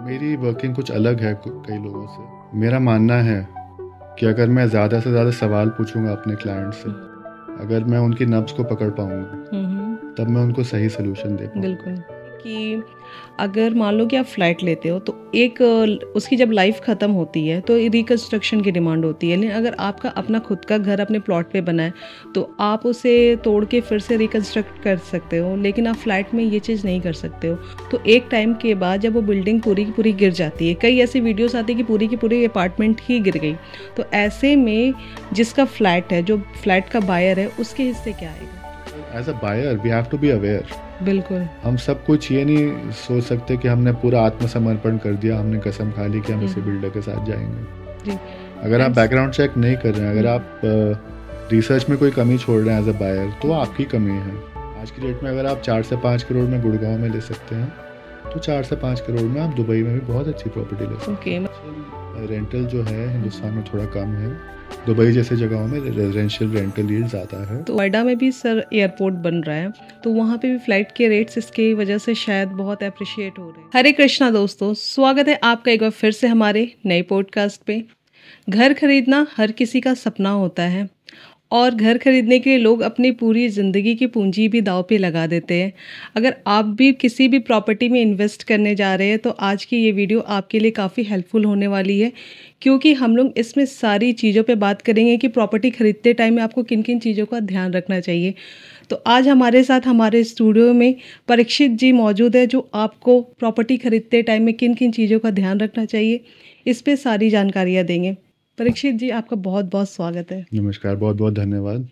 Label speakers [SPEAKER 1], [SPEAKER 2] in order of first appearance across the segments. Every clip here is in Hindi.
[SPEAKER 1] मेरी वर्किंग कुछ अलग है कई लोगों से। मेरा मानना है कि अगर मैं ज़्यादा से ज़्यादा सवाल पूछूंगा अपने क्लाइंट से, अगर मैं उनकी नब्ज़ को पकड़ पाऊंगा, तब मैं उनको सही सोल्यूशन दे पाऊंगा।
[SPEAKER 2] बिल्कुल कि अगर मान लो कि आप फ्लैट लेते हो तो एक उसकी जब लाइफ ख़त्म होती है तो रिकन्स्ट्रक्शन की डिमांड होती है, लेकिन अगर आपका अपना खुद का घर अपने प्लॉट पे बना है तो आप उसे तोड़ के फिर से रिकन्स्ट्रक्ट कर सकते हो, लेकिन आप फ्लैट में ये चीज़ नहीं कर सकते हो। तो एक टाइम के बाद जब वो बिल्डिंग पूरी की पूरी गिर जाती है, कई ऐसी वीडियोस आती है कि पूरी की पूरी अपार्टमेंट ही गिर गई, तो ऐसे में जिसका फ्लैट है, जो फ्लैट का बायर है, उसके हिस्से क्या आएगा?
[SPEAKER 1] As a buyer we have to be aware.
[SPEAKER 2] बिल्कुल।
[SPEAKER 1] हम सब कुछ ये नहीं सोच सकते कि हमने पूरा आत्मसमर्पण कर दिया, हमने कसम खा ली कि हम इसी बिल्डर के साथ जाएंगे।
[SPEAKER 2] जी।
[SPEAKER 1] अगर आप बैकग्राउंड चेक नहीं कर रहे हैं, अगर आप रिसर्च में कोई कमी छोड़ रहे हैं एज अ बायर, तो आपकी कमी है। आज की डेट में अगर आप 4 से 5 करोड़ में गुड़गांव में ले सकते हैं, तो 4 से 5 करोड़ में आप दुबई में भी बहुत अच्छी प्रॉपर्टी ले सकते हैं। रेंटल जो है हिंदुस्तान में थोड़ा कम है, दुबई जैसे जगहों में रेजिडेंशियल रेंटल यील्ड ज़्यादा है।
[SPEAKER 2] तो नोएडा में भी सर एयरपोर्ट बन रहा है, तो वहाँ पे भी फ्लाइट के रेट्स इसके वजह से शायद बहुत अप्रिशिएट हो रहे हैं। हरे कृष्णा दोस्तों, स्वागत है आपका एक बार फिर से हमारे नए पॉडकास्ट पे। घर खरीदना हर किसी का सपना होता है और घर खरीदने के लिए लोग अपनी पूरी ज़िंदगी की पूंजी भी दांव पे लगा देते हैं। अगर आप भी किसी भी प्रॉपर्टी में इन्वेस्ट करने जा रहे हैं तो आज की ये वीडियो आपके लिए काफ़ी हेल्पफुल होने वाली है, क्योंकि हम लोग इसमें सारी चीज़ों पे बात करेंगे कि प्रॉपर्टी खरीदते टाइम में आपको किन किन चीज़ों का ध्यान रखना चाहिए। तो आज हमारे साथ हमारे स्टूडियो में परीक्षित जी मौजूद है, जो आपको प्रॉपर्टी खरीदते टाइम में किन किन चीज़ों का ध्यान रखना चाहिए इस पर सारी जानकारियाँ देंगे। परीक्षित जी, आपका बहुत बहुत स्वागत है।
[SPEAKER 1] नमस्कार, बहुत बहुत धन्यवाद।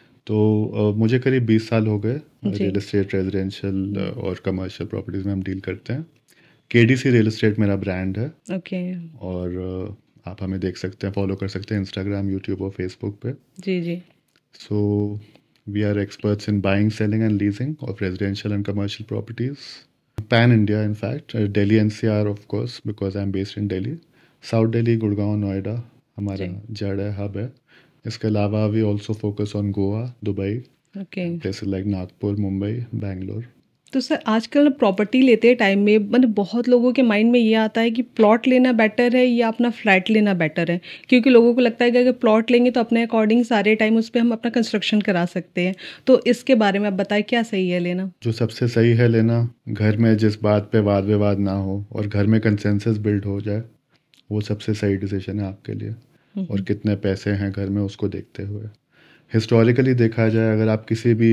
[SPEAKER 1] तो मुझे करीब 20 साल हो गए रियल एस्टेट, रेजिडेंशियल और कमर्शियल प्रॉपर्टीज़ में हम डील करते हैं। केडीसी रियल एस्टेट मेरा ब्रांड है।
[SPEAKER 2] ओके।
[SPEAKER 1] और आप हमें देख सकते हैं, फॉलो कर सकते हैं इंस्टाग्राम, यूट्यूब और फेसबुक पे।
[SPEAKER 2] जी।
[SPEAKER 1] So we are experts in buying, selling and leasing of residential and commercial properties pan India. In fact Delhi NCR of course, because I'm based in Delhi. South Delhi, Gurgaon, Noida हमारा जड़ है, हब है। इसके अलावा we also focus on Goa, Dubai, places like Nagpur, Mumbai, Bangalore.
[SPEAKER 2] तो सर आजकल प्रॉपर्टी लेते टाइम में मतलब बहुत लोगों के माइंड में ये आता है कि प्लॉट लेना बेटर है या अपना फ्लैट लेना बेटर है, क्योंकि लोगों को लगता है कि अगर प्लॉट लेंगे तो अपने अकॉर्डिंग सारे टाइम उस पर हम अपना कंस्ट्रक्शन करा सकते हैं। तो इसके बारे में आप बताएं, क्या सही है लेना?
[SPEAKER 1] जो सबसे सही है लेना, घर में जिस बात पे वाद विवाद ना हो और घर में कंसेंसस बिल्ड हो जाए, वो सबसे सही डिसीजन है आपके लिए। और कितने पैसे हैं घर में उसको देखते हुए। हिस्टोरिकली देखा जाए, अगर आप किसी भी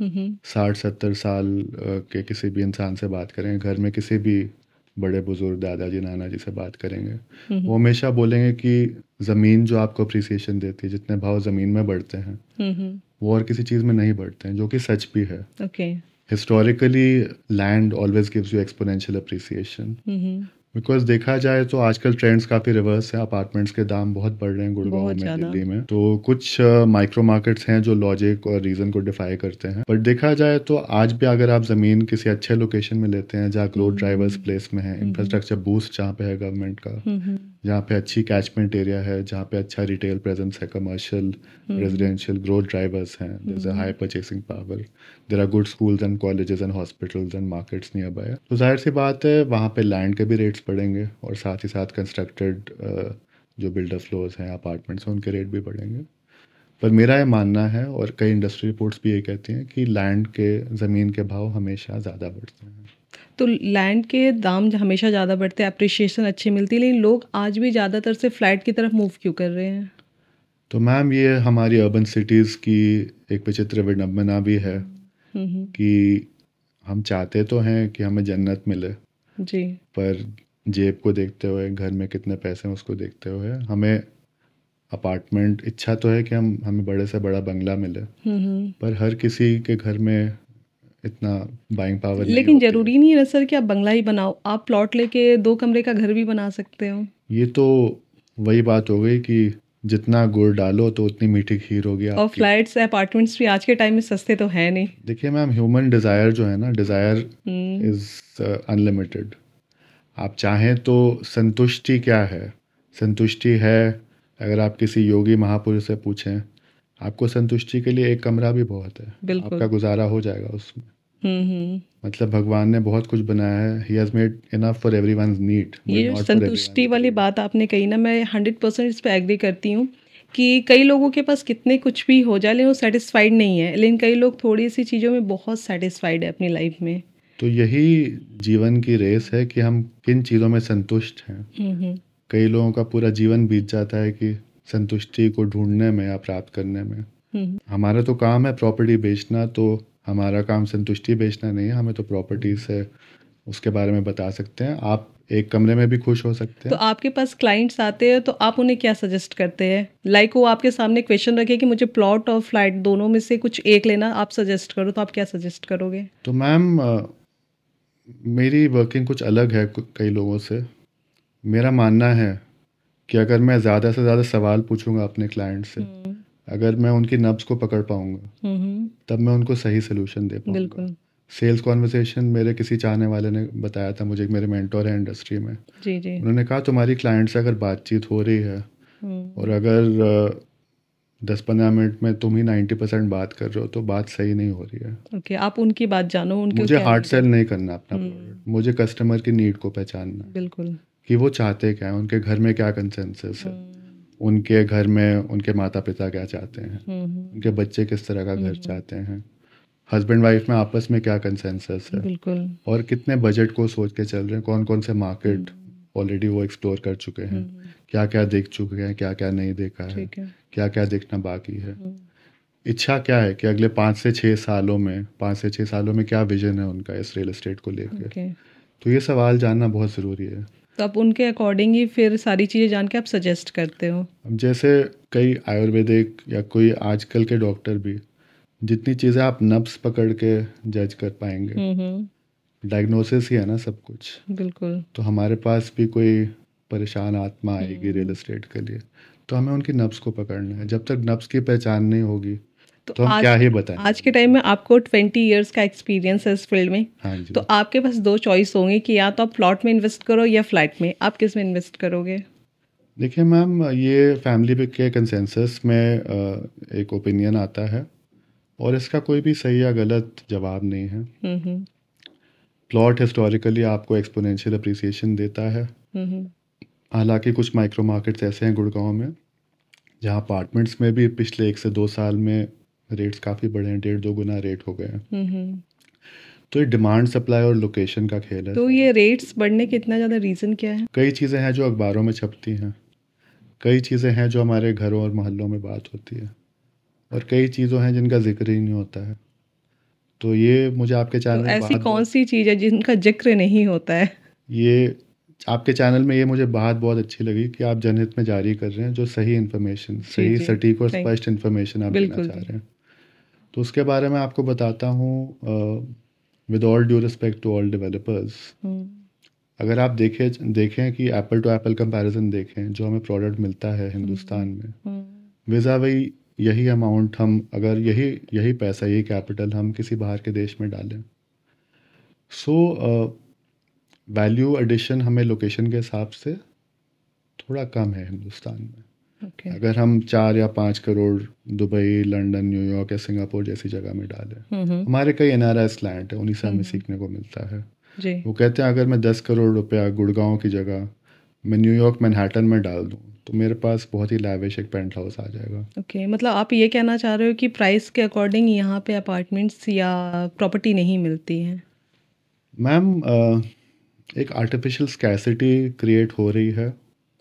[SPEAKER 1] 60-70 साल के किसी भी इंसान से बात करें, घर में किसी भी बड़े बुजुर्ग, दादाजी, नाना जी से बात करेंगे, वो हमेशा बोलेंगे कि ज़मीन जो आपको अप्रिसिएशन देती है, जितने भाव ज़मीन में बढ़ते हैं वो और किसी चीज़ में नहीं बढ़ते हैं, जो कि सच भी है। Historically land always gives you exponential appreciation. Because देखा जाए तो आजकल ट्रेंड्स काफ़ी रिवर्स है, अपार्टमेंट्स के दाम बहुत बढ़ रहे हैं गुड़गांव में, दिल्ली में। तो कुछ माइक्रो मार्केट्स हैं जो लॉजिक और रीज़न को डिफाई करते हैं। बट देखा जाए तो आज भी अगर आप ज़मीन किसी अच्छे लोकेशन में लेते हैं, जहाँ ग्रोथ ड्राइवर्स प्लेस में है, इंफ्रास्ट्रक्चर बूस्ट जहाँ पे है गवर्नमेंट का, जहाँ पे अच्छी कैचमेंट एरिया है, जहाँ पे अच्छा रिटेल प्रेजेंस है, कमर्शियल, रेजिडेंशियल ग्रोथ ड्राइवर्स हैं, there's a high purchasing power, there are good schools and colleges and hospitals and markets nearby, तो जाहिर सी बात है वहाँ पे लैंड के भी रेट्स बढ़ेंगे और साथ ही साथ कंस्ट्रक्टेड जो बिल्डर फ्लोर्स हैं, अपार्टमेंट्स हैं, उनके रेट भी बढ़ेंगे। पर मेरा ये मानना है, और कई इंडस्ट्री रिपोर्ट्स भी ये कहती हैं, कि लैंड के, ज़मीन के भाव हमेशा ज़्यादा बढ़ते हैं।
[SPEAKER 2] तो लैंड के दाम हमेशा ज़्यादा बढ़ते हैं, अप्रिशिएशन अच्छी मिलती है, लेकिन लोग आज भी ज़्यादातर से फ्लैट की तरफ मूव क्यों कर रहे हैं?
[SPEAKER 1] तो मैम, ये हमारी अर्बन सिटीज़ की एक विचित्र विडंबना भी है कि हम चाहते तो हैं कि हमें जन्नत मिले जी, पर जेब को देखते हुए, घर में कितने पैसे हैं उसको देखते हुए, हमें अपार्टमेंट, इच्छा तो है कि हमें बड़े से बड़ा बंगला मिले, पर हर किसी के घर में इतना बाइंग पावर नहीं,
[SPEAKER 2] लेकिन जरूरी नहीं है सर कि आप बंगला ही बनाओ, आप प्लॉट लेके 2 कमरे का घर भी बना सकते हो।
[SPEAKER 1] ये तो वही बात हो गई कि जितना गुड़ डालो तो उतनी मीठी खीर होगी आपकी।
[SPEAKER 2] और फ्लैट्स, अपार्टमेंट्स भी आज के टाइम में सस्ते तो है नहीं।
[SPEAKER 1] देखिए मैम, ह्यूमन डिज़ायर जो है ना, डिज़ायर इज़ अनलिमिटेड। आप चाहें तो संतुष्टि क्या है? संतुष्टि है, अगर आप किसी योगी महापुरुष से पूछें, आपको संतुष्टि के लिए एक कमरा भी बहुत है, आपका गुजारा हो जाएगा उसमें। मतलब भगवान ने बहुत कुछ बनाया है, he has made enough for everyone's need,
[SPEAKER 2] ये जो संतुष्टि वाली बात आपने कही ना, मैं 100% इस पे एग्री करती हूँ कि कई लोगों के पास कितने कुछ भी हो जाए लेकिन वो सेटिस्फाइड नहीं है, लेकिन कई लोग थोड़ी सी चीज़ों में बहुत सेटिस्फाइड है अपनी लाइफ में।
[SPEAKER 1] तो यही जीवन की रेस है कि हम किन चीज़ों में संतुष्ट हैं। कई लोगों का पूरा जीवन बीत जाता है कि संतुष्टि को ढूंढने में या प्राप्त करने में। हमारा तो काम है प्रॉपर्टी बेचना, तो हमारा काम संतुष्टि बेचना नहीं है, हमें तो प्रॉपर्टी से उसके बारे में बता सकते हैं। आप एक कमरे में भी खुश हो सकते
[SPEAKER 2] तो
[SPEAKER 1] हैं।
[SPEAKER 2] आपके पास क्लाइंट्स आते हैं तो आप उन्हें क्या सजेस्ट करते हैं? लाइक वो आपके सामने क्वेश्चन रखे कि मुझे प्लॉट और फ्लैट दोनों में से कुछ एक लेना, आप सजेस्ट करो, तो आप क्या सजेस्ट करोगे?
[SPEAKER 1] तो मैम मेरी वर्किंग कुछ अलग है कई लोगों से। मेरा मानना है कि अगर मैं ज़्यादा से ज़्यादा सवाल पूछूंगा अपने क्लाइंट से, अगर मैं उनकी नब्ज़ को पकड़ पाऊंगा, तब मैं उनको सही सोल्यूशन दे पाऊंगा।
[SPEAKER 2] बिल्कुल।
[SPEAKER 1] सेल्स कॉन्वर्सेशन मेरे किसी चाहने वाले ने बताया था मुझे, मेरे मेंटोर है इंडस्ट्री में।
[SPEAKER 2] जी जी।
[SPEAKER 1] उन्होंने कहा तुम्हारी क्लाइंट से अगर बातचीत हो रही है और अगर 10-15 मिनट में तुम ही 90% बात कर रहे हो तो बात सही नहीं हो रही है।
[SPEAKER 2] ओके, आप उनकी बात जानो, उनके
[SPEAKER 1] मुझे
[SPEAKER 2] क्या
[SPEAKER 1] हार्ड
[SPEAKER 2] need
[SPEAKER 1] सेल
[SPEAKER 2] है।
[SPEAKER 1] नहीं करना अपना प्रोडक्ट, मुझे कस्टमर की नीड को पहचानना है
[SPEAKER 2] बिल्कुल।
[SPEAKER 1] कि वो चाहते क्या है, उनके घर में क्या कंसेंसस है, उनके घर में उनके माता पिता क्या चाहते हैं, उनके बच्चे किस तरह का घर चाहते हैं, हस्बैंड वाइफ में आपस में क्या कंसेंसस है,
[SPEAKER 2] बिल्कुल।
[SPEAKER 1] और कितने बजट को सोच के चल रहे हैं, कौन कौन से मार्केट ऑलरेडी वो एक्सप्लोर कर चुके हैं, क्या क्या देख चुके हैं, क्या क्या नहीं देखा है,
[SPEAKER 2] ठीक है।
[SPEAKER 1] क्या क्या देखना बाकी है, इच्छा क्या है कि अगले 5 से 6 सालों में क्या विजन है उनका इस रियल एस्टेट को लेकर।
[SPEAKER 2] ओके।
[SPEAKER 1] तो ये सवाल जानना बहुत ज़रूरी है।
[SPEAKER 2] तो आप उनके अकॉर्डिंग ही फिर सारी चीज़ें जान के आप सजेस्ट करते हो?
[SPEAKER 1] अब जैसे कई आयुर्वेदिक या कोई आजकल के डॉक्टर भी, जितनी चीज़ें आप नब्स पकड़ के जज कर पाएंगे, डायग्नोसिस ही है ना सब कुछ।
[SPEAKER 2] बिल्कुल।
[SPEAKER 1] तो हमारे पास भी कोई परेशान आत्मा आएगी रियल एस्टेट के लिए, तो हमें उनकी नब्स को पकड़ना है। जब तक नब्स की पहचान नहीं होगी तो हम क्या ही बताएं।
[SPEAKER 2] आज के टाइम में आपको 20 इयर्स का एक्सपीरियंस है इस फील्ड में।
[SPEAKER 1] हाँ जी।
[SPEAKER 2] तो आपके पास 2 चॉइस होंगे कि या तो आप प्लॉट में इन्वेस्ट करो या फ्लैट में, आप किस में इन्वेस्ट करोगे?
[SPEAKER 1] देखिए मैम, ये फैमिली के कंसेंसस में एक ओपिनियन आता है और इसका कोई भी सही या गलत जवाब नहीं है। प्लॉट हिस्टोरिकली आपको एक्सपोनेंशियल अप्रिसिएशन देता है। हालांकि कुछ माइक्रो मार्केट्स ऐसे हैं गुड़गांव में जहां अपार्टमेंट्स में भी पिछले 1 से 2 साल में रेट्स काफ़ी बढ़े हैं, 1.5-2 गुना रेट हो गए हैं। तो ये डिमांड सप्लाई और लोकेशन का खेल है।
[SPEAKER 2] तो ये रेट्स बढ़ने के इतना ज़्यादा रीज़न क्या है?
[SPEAKER 1] कई चीज़ें हैं जो अखबारों में छपती हैं, कई चीज़ें हैं जो हमारे घरों और मोहल्लों में बात होती है, और कई चीज़ों हैं जिनका जिक्र ही नहीं होता है। तो ये मुझे आपके चैनल
[SPEAKER 2] तो
[SPEAKER 1] में
[SPEAKER 2] ऐसी कौन सी चीज़ है जिनका जिक्र नहीं होता है?
[SPEAKER 1] ये आपके चैनल में ये मुझे बात बहुत अच्छी लगी कि आप जनहित में जारी कर रहे हैं जो सही इन्फॉर्मेशन, सही सटीक और स्पष्ट इन्फॉर्मेशन आप देना चाह रहे हैं। तो उसके बारे में आपको बताता हूँ। With all due respect to all developers, अगर आप देखें कि एप्पल टू एप्पल कंपैरिजन देखें, जो हमें प्रोडक्ट मिलता है हिंदुस्तान में, विज़ावी यही अमाउंट हम अगर यही पैसा, यही कैपिटल हम किसी बाहर के देश में डालें, सो वैल्यू एडिशन हमें लोकेशन के हिसाब से थोड़ा कम है हिंदुस्तान में। अगर हम 4 या 5 करोड़ दुबई, लंदन, न्यूयॉर्क या सिंगापुर जैसी जगह में डालें, हमारे कई NRIs क्लाइंट हैं, उन्हीं से हमें सीखने को मिलता है। वो कहते हैं अगर मैं 10 करोड़ रुपया गुड़गांव की जगह मैं न्यूयॉर्क मैनहट्टन में डाल दूँ तो मेरे पास बहुत ही लैविश एक पेंट हाउस आ जाएगा।
[SPEAKER 2] ओके, मतलब आप ये कहना चाह रहे हो कि प्राइस के अकॉर्डिंग यहाँ पे अपार्टमेंट्स या प्रॉपर्टी नहीं मिलती हैं?
[SPEAKER 1] मैम, एक आर्टिफिशियल स्कैसिटी क्रिएट हो रही है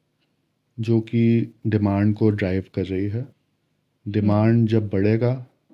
[SPEAKER 1] जो कि डिमांड को ड्राइव कर रही है। डिमांड जब बढ़ेगा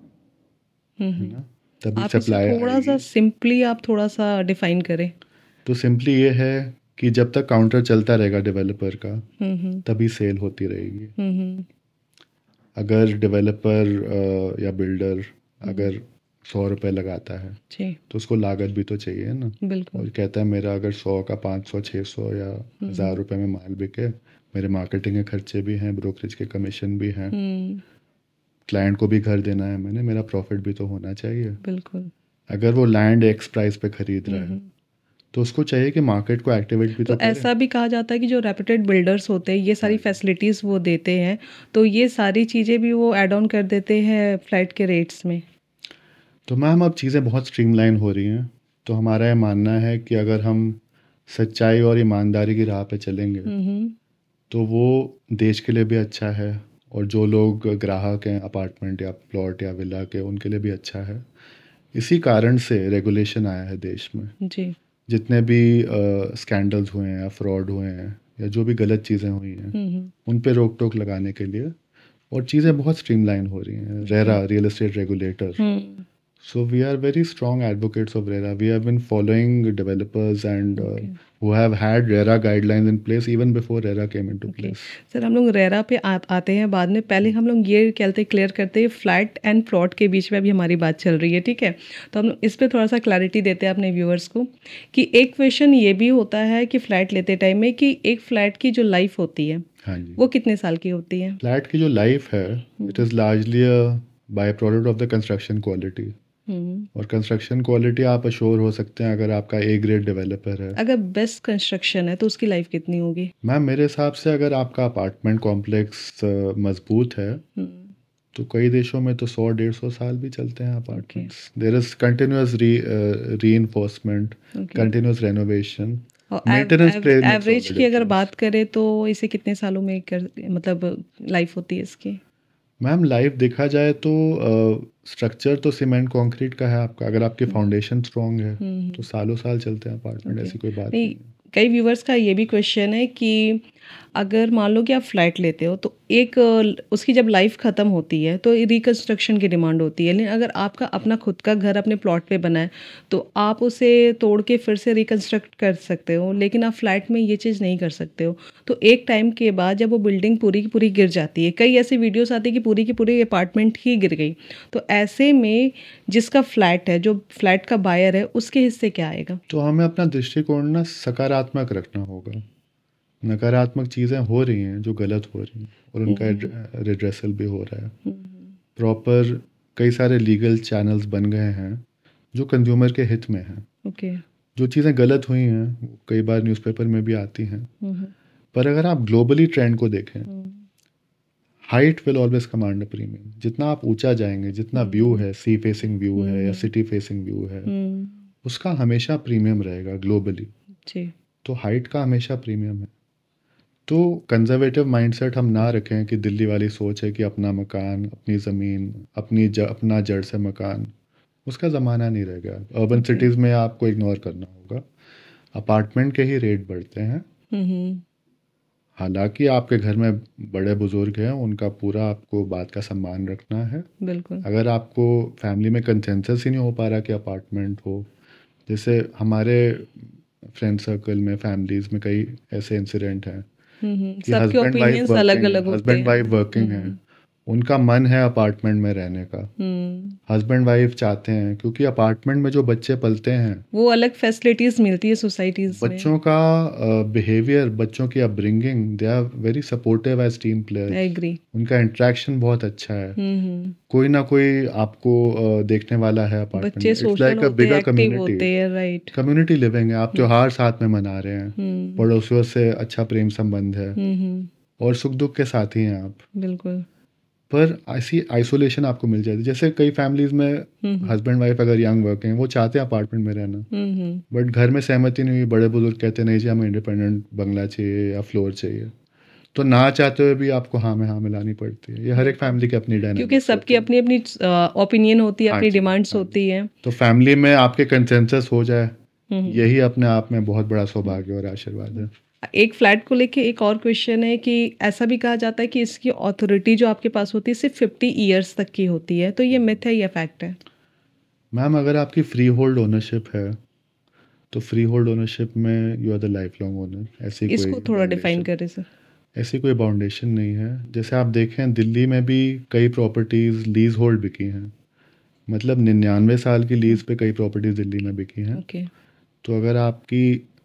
[SPEAKER 1] है ना, तभी सप्लाई
[SPEAKER 2] थोड़ा सा सिंपली आप थोड़ा सा डिफाइन करें।
[SPEAKER 1] तो सिंपली ये है कि जब तक काउंटर चलता रहेगा डेवलपर का, तभी सेल होती रहेगी। अगर डेवलपर या बिल्डर अगर 100 रुपये लगाता है तो उसको लागत भी तो चाहिए ना। और कहता है मेरा अगर 100 का 500, 600 या 1000 रुपये में माल बिके, मेरे मार्केटिंग के खर्चे भी हैं, ब्रोकरेज के कमीशन भी हैं, क्लाइंट को भी घर देना है मैंने, मेरा प्रॉफिट भी तो होना चाहिए।
[SPEAKER 2] बिल्कुल।
[SPEAKER 1] अगर वो लैंड एक्स प्राइस पे खरीद रहा है तो उसको चाहिए कि मार्केट को एक्टिवेट भी तो करे।
[SPEAKER 2] ऐसा भी कहा जाता है कि जो रेप्यूटेड बिल्डर्स होते हैं ये सारी फैसिलिटीज़ वो देते हैं, तो ये सारी चीज़ें भी वो ऐड ऑन कर देते हैं फ्लैट के रेट्स में।
[SPEAKER 1] तो मैम अब चीज़ें बहुत स्ट्रीमलाइन हो रही हैं, तो हमारा ये मानना है कि अगर हम सच्चाई और ईमानदारी की राह पे चलेंगे तो वो देश के लिए भी अच्छा है, और जो लोग ग्राहक हैं अपार्टमेंट या प्लॉट या विला के, उनके लिए भी अच्छा है। इसी कारण से रेगुलेशन आया है देश में।
[SPEAKER 2] जी।
[SPEAKER 1] जितने भी स्कैंडल्स हुए हैं या फ्रॉड हुए हैं या जो भी गलत चीज़ें हुई हैं उन पे रोक टोक लगाने के लिए, और चीज़ें बहुत स्ट्रीमलाइन हो रही हैं। RERA, real estate regulator, so we are very strong advocates of RERA. We have been following developers and who have had RERA guidelines in place even before RERA came into place.
[SPEAKER 2] Sir हम लोग रेरा पे आते हैं बाद में, पहले हम लोग ये क्लियर करते हैं फ्लैट एंड प्लॉट के बीच में अभी हमारी बात चल रही है, ठीक है। तो हम इस पे थोड़ा सा क्लैरिटी देते हैं अपने व्यूअर्स को कि एक क्वेश्चन ये भी होता है कि फ्लैट लेते टाइम में कि एक फ्लैट की जो लाइफ होती है,
[SPEAKER 1] हाँ जी,
[SPEAKER 2] वो कितने साल की होती है?
[SPEAKER 1] फ्लैट की जो लाइफ है it is largely a byproduct of the construction quality. और कंस्ट्रक्शन क्वालिटी आप अश्योर हो सकते हैं अगर आपका ए ग्रेड डेवलपर है।
[SPEAKER 2] अगर बेस्ट कंस्ट्रक्शन है तो उसकी लाइफ कितनी होगी?
[SPEAKER 1] मैम मेरे हिसाब से अगर आपका अपार्टमेंट कॉम्प्लेक्स मजबूत है तो कई देशों में तो 100-150 साल भी चलते हैं apartments. There is continuous reinforcement, continuous renovation, maintenance.
[SPEAKER 2] Average की अगर बात करें तो इसे कितने सालों में मतलब लाइफ होती है इसकी?
[SPEAKER 1] मैम लाइफ देखा जाए तो स्ट्रक्चर तो सीमेंट कंक्रीट का है आपका, अगर आपकी फाउंडेशन स्ट्रांग है तो सालों साल चलते हैं अपार्टमेंट, ऐसी कोई बात नहीं।
[SPEAKER 2] कई व्यूवर्स का ये भी क्वेश्चन है कि अगर मान लो कि आप फ्लैट लेते हो तो एक उसकी जब लाइफ ख़त्म होती है तो रिकंस्ट्रक्शन की डिमांड होती है, लेकिन अगर आपका अपना खुद का घर अपने प्लॉट पे बना है तो आप उसे तोड़ के फिर से रिकंस्ट्रक्ट कर सकते हो, लेकिन आप फ्लैट में ये चीज़ नहीं कर सकते हो। तो एक टाइम के बाद जब वो बिल्डिंग पूरी की पूरी गिर जाती है, कई ऐसी वीडियोस आती है कि पूरी की पूरी अपार्टमेंट ही गिर गई, तो ऐसे में जिसका फ्लैट है, जो फ्लैट का बायर है, उसके हिस्से क्या आएगा?
[SPEAKER 1] तो हमें अपना दृष्टिकोण ना सकारात्मक रखना होगा। नकारात्मक चीज़ें हो रही हैं जो गलत हो रही हैं और उनका रिड्रेसल भी हो रहा है। प्रॉपर कई सारे लीगल चैनल्स बन गए हैं जो कंज्यूमर के हित में हैं। जो चीज़ें गलत हुई हैं वो कई बार न्यूज़पेपर में भी आती हैं, पर अगर आप ग्लोबली ट्रेंड को देखें, height will always command a premium. जितना आप ऊंचा जाएंगे, जितना व्यू है, सी फेसिंग व्यू है या सिटी फेसिंग व्यू है, उसका हमेशा प्रीमियम रहेगा ग्लोबली। तो हाइट का हमेशा प्रीमियम है। तो कंजर्वेटिव माइंडसेट हम ना रखें कि दिल्ली वाली सोच है कि अपना मकान, अपनी ज़मीन, अपना जड़ से मकान, उसका ज़माना नहीं रह गया। अर्बन सिटीज़ में आपको इग्नोर करना होगा, अपार्टमेंट के ही रेट बढ़ते हैं। हालांकि आपके घर में बड़े बुजुर्ग हैं, उनका पूरा आपको बात का सम्मान रखना है।
[SPEAKER 2] बिल्कुल।
[SPEAKER 1] अगर आपको फैमिली में कंसेंसस ही नहीं हो पा रहा कि अपार्टमेंट हो, जैसे हमारे फ्रेंड सर्कल में, फैमिलीज़ में कई ऐसे इंसिडेंट हैं कि हस्बैंड वाइफ वर्किंग है, उनका मन है अपार्टमेंट में रहने का, हस्बैंड वाइफ चाहते हैं क्योंकि अपार्टमेंट में जो बच्चे पलते हैं
[SPEAKER 2] वो अलग फैसिलिटीज मिलती है सोसाइटीज में।
[SPEAKER 1] बच्चों का बिहेवियर, बच्चों की upbringing, they are very supportive as team players.
[SPEAKER 2] I agree.
[SPEAKER 1] उनका इंटरेक्शन बहुत अच्छा है। कोई ना कोई आपको देखने वाला है अपार्टमेंट में। It's like a bigger community,
[SPEAKER 2] right.
[SPEAKER 1] Community living है। आप त्योहार साथ में मना रहे हैं, पड़ोसियों से अच्छा प्रेम संबंध है और सुख दुख के साथ ही हैं आप।
[SPEAKER 2] बिल्कुल।
[SPEAKER 1] पर ऐसी आइसोलेशन आपको मिल जाती है। जैसे कई फैमिलीज में हस्बैंड वाइफ अगर यंग वर्किंग है, वो चाहते हैं अपार्टमेंट में रहना, बट घर में सहमति नहीं हुई, बड़े बुजुर्ग कहते नहीं जी हमें इंडिपेंडेंट बंगला चाहिए या फ्लोर चाहिए, तो ना चाहते हुए भी आपको हाँ में हाँ मिलानी पड़ती है। ये हर एक फैमिली की अपनी डायनामिक्स,
[SPEAKER 2] क्योंकि सबकी अपनी अपनी ओपिनियन होती है, अपनी डिमांड्स होती है।
[SPEAKER 1] तो फैमिली में आपके कंसेंसस हो जाए, यही अपने आप में बहुत बड़ा सौभाग्य और आशीर्वाद है।
[SPEAKER 2] एक फ्लैट को लेके एक और क्वेश्चन है कि ऐसा भी कहा जाता है कि इसकी अथॉरिटी जो आपके पास होती है सिर्फ 50 ईयर्स तक की होती है, तो ये मिथ है या फैक्ट है?
[SPEAKER 1] मैम अगर आपकी फ्री होल्ड ओनरशिप है तो फ्री होल्ड ओनरशिप में you are the lifelong owner. ऐसी
[SPEAKER 2] इसको थोड़ा डिफाइन करें सर।
[SPEAKER 1] ऐसी कोई बाउंडेशन नहीं है। जैसे आप देखें दिल्ली में भी कई प्रॉपर्टीज़ लीज होल्ड बिकी हैं, मतलब 99 साल की लीज पे कई प्रॉपर्टीज़ दिल्ली में बिकी हैं। तो अगर आपकी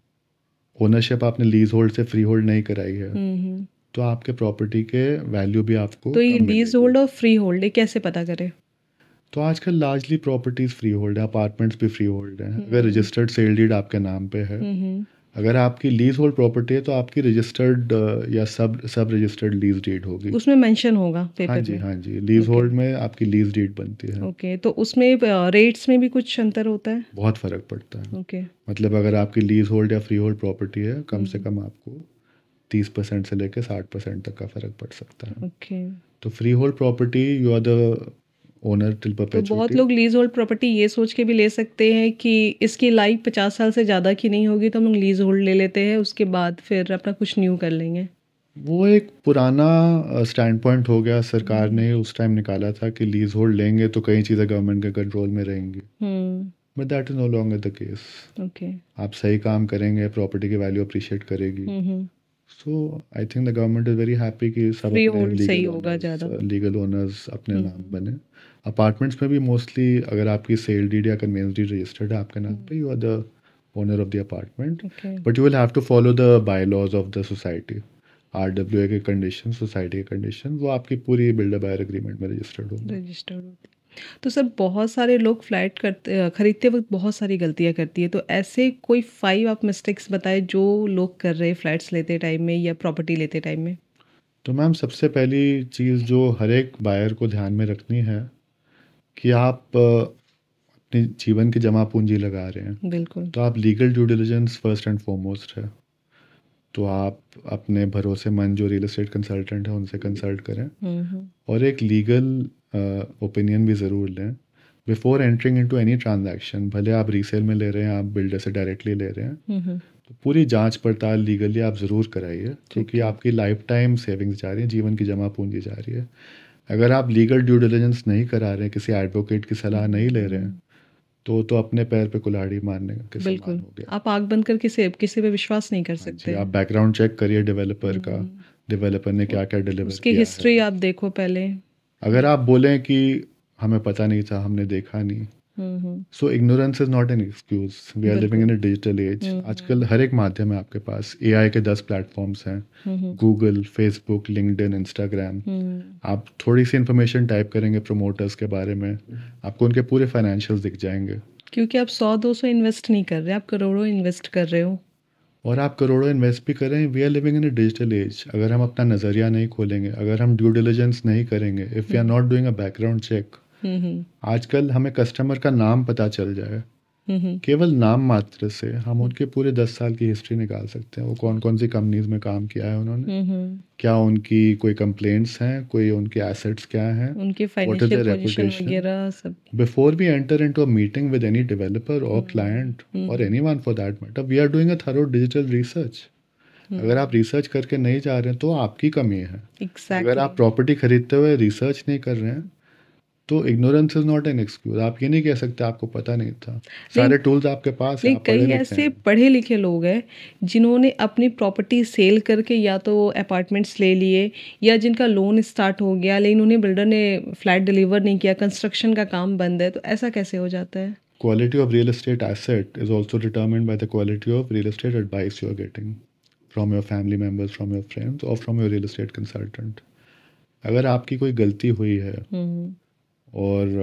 [SPEAKER 1] ओनरशिप आपने लीज होल्ड से फ्री होल्ड नहीं कराई है तो आपके प्रॉपर्टी के वैल्यू भी आपको,
[SPEAKER 2] तो ये लीज होल्ड और फ्री होल्ड कैसे पता करें?
[SPEAKER 1] तो आजकल लार्जली प्रॉपर्टीज फ्री होल्ड है, अपार्टमेंट्स भी फ्री होल्ड हैं। अगर रजिस्टर्ड सेल डीड आपके नाम पे है अगर आपकी लीज होल्ड प्रॉपर्टी है तो आपकी रजिस्टर्ड या सब रजिस्टर्ड लीज डीड होगी।
[SPEAKER 2] उसमें मेंशन होगा
[SPEAKER 1] हाँ
[SPEAKER 2] पेपर
[SPEAKER 1] जी,
[SPEAKER 2] में।
[SPEAKER 1] हाँ जी, लीज
[SPEAKER 2] ओके
[SPEAKER 1] होल्ड में आपकी लीज डीड बनती है।
[SPEAKER 2] ओके, तो उसमें रेट्स में भी कुछ अंतर होता है?
[SPEAKER 1] बहुत फ़र्क पड़ता है।
[SPEAKER 2] ओके
[SPEAKER 1] मतलब अगर आपकी लीज होल्ड या फ्री होल्ड प्रॉपर्टी है, कम से कम आपको 30% से लेकर 60% तक का फ़र्क पड़ सकता है।
[SPEAKER 2] ओके।
[SPEAKER 1] तो freehold property you are the owner till
[SPEAKER 2] तो बहुत
[SPEAKER 1] परपेचुइटी।
[SPEAKER 2] लोग लीज होल्ड प्रॉपर्टी ये सोच के भी ले सकते हैं कि इसकी लाइफ 50 साल से ज़्यादा की नहीं होगी तो हम लोग लीज होल्ड ले लेते हैं, उसके बाद फिर अपना कुछ न्यू कर लेंगे।
[SPEAKER 1] वो एक पुराना स्टैंड पॉइंट हो गया, सरकार ने उस टाइम निकाला था कि लीज होल्ड लेंगे तो कई चीज़ें गवर्नमेंट के कंट्रोल में रहेंगी, but that is no longer the case.
[SPEAKER 2] Okay.
[SPEAKER 1] आप सही काम करेंगे, प्रॉपर्टी की वैल्यू अप्रिशिएट करेगी। So I think the government is very happy कि सब
[SPEAKER 2] फ्री
[SPEAKER 1] अपने
[SPEAKER 2] होल्ड सही होगा ज़्यादा।
[SPEAKER 1] लीगल ओनर्स अपने नाम बने। अपार्टमेंट्स में भी मोस्टली अगर आपकी सेल डीड या कन्वेंस डीड रजिस्टर्ड है आपके नाम पे, you are the owner of the apartment,
[SPEAKER 2] okay
[SPEAKER 1] but you will have to follow the bylaws of the society. RWA के कंडीशन, सोसाइटी के कंडीशन, वो आपकी पूरी बिल्डर बायर एग्रीमेंट में रजिस्टर्ड होंगे।
[SPEAKER 2] रजिस्टर्ड होती है। तो सर बहुत सारे लोग फ्लैट खरीदते वक्त बहुत सारी गलतियां करती है, तो ऐसे कोई 5 आप मिस्टेक्स बताए जो लोग कर रहे हैं फ्लैट्स लेते टाइम में या प्रॉपर्टी लेते टाइम में?
[SPEAKER 1] तो मैम सबसे पहली चीज़ जो हर एक बायर को ध्यान में रखनी है कि आप अपने जीवन की जमा पूंजी लगा रहे हैं,
[SPEAKER 2] बिल्कुल।
[SPEAKER 1] तो आप legal due diligence first and foremost है। तो आप अपने भरोसेमंद जो रियल एस्टेट कंसल्टेंट है उनसे कंसल्ट करें और एक लीगल ओपिनियन भी ज़रूर लें before entering into any transaction. भले आप रीसेल में ले रहे हैं, आप बिल्डर से डायरेक्टली ले रहे हैं, तो पूरी जांच पड़ताल लीगली आप ज़रूर कराइए, क्योंकि आपकी लाइफ टाइम सेविंग्स जा रही है, जीवन की जमा पूंजी जा रही है। अगर आप लीगल ड्यू डिलिजेंस नहीं करा रहे हैं, किसी एडवोकेट की सलाह नहीं ले रहे हैं, तो अपने पैर पे कुल्हाड़ी मारने के समान
[SPEAKER 2] बिल्कुल।
[SPEAKER 1] हो गया।
[SPEAKER 2] आप आग बंद कर किसी पे विश्वास नहीं कर
[SPEAKER 1] हाँ जी,
[SPEAKER 2] सकते।
[SPEAKER 1] आप बैकग्राउंड चेक करिए डेवलपर का, डेवलपर ने क्या क्या डिलीवर
[SPEAKER 2] उसकी
[SPEAKER 1] किया
[SPEAKER 2] हिस्ट्री
[SPEAKER 1] है।
[SPEAKER 2] आप देखो पहले।
[SPEAKER 1] अगर आप बोलें कि हमें पता नहीं था, हमने देखा नहीं, so ignorance is not an excuse. We are living in a digital age. आजकल हर एक माध्यम है आपके पास। AI के 10 प्लेटफॉर्म्स हैं, गूगल, फेसबुक, लिंक्डइन, इंस्टाग्राम। आप थोड़ी सी इन्फॉर्मेशन टाइप करेंगे प्रमोटर्स के बारे में, आपको उनके पूरे फाइनेंशियल्स दिख जाएंगे।
[SPEAKER 2] क्योंकि आप 100-200 इन्वेस्ट नहीं कर रहे, आप करोड़ों इन्वेस्ट कर रहे हो।
[SPEAKER 1] और आप करोड़ों इन्वेस्ट भी करें, we are living in a digital age. अगर हम अपना नज़रिया नहीं खोलेंगे, अगर हम ड्यू डिलिजेंस नहीं करेंगे, if we are not doing a background check, आजकल हमें कस्टमर का नाम पता चल जाए, केवल नाम मात्र से हम उनके पूरे 10 साल की हिस्ट्री निकाल सकते हैं। वो कौन कौन सी कंपनीज में काम किया है उन्होंने, क्या उनकी कोई कंप्लेंट्स हैं, कोई उनके एसेट्स क्या हैं,
[SPEAKER 2] उनकी
[SPEAKER 1] what is
[SPEAKER 2] financial
[SPEAKER 1] their
[SPEAKER 2] position
[SPEAKER 1] reputation.
[SPEAKER 2] वगैरह सब।
[SPEAKER 1] Before we enter into a meeting with any developer or client or anyone for that matter, we are doing a thorough digital research. अगर आप रिसर्च करके नहीं जा रहे हैं तो आपकी कमी है। अगर आप प्रॉपर्टी खरीदते हुए रिसर्च नहीं कर रहे हैं तो ignorance is not an excuse. आप ये नहीं कह सकते आपको पता नहीं था। सारे टूल्स आपके पास हैं,
[SPEAKER 2] लेकिन
[SPEAKER 1] आप पढ़े
[SPEAKER 2] कई
[SPEAKER 1] लिखे
[SPEAKER 2] ऐसे
[SPEAKER 1] हैं।
[SPEAKER 2] पढ़े लिखे लोग हैं जिन्होंने अपनी प्रॉपर्टी सेल करके या तो अपार्टमेंट्स ले लिए या जिनका लोन स्टार्ट हो गया लेकिन उन्हें बिल्डर ने फ्लैट डिलीवर नहीं किया, कंस्ट्रक्शन का काम बंद है, तो ऐसा कैसे हो जाता है?
[SPEAKER 1] Quality of real estate asset is also determined by the quality of real estate advice you are getting from your family members, from your friends or from your real estate consultant. अगर आपकी कोई गलती हुई है और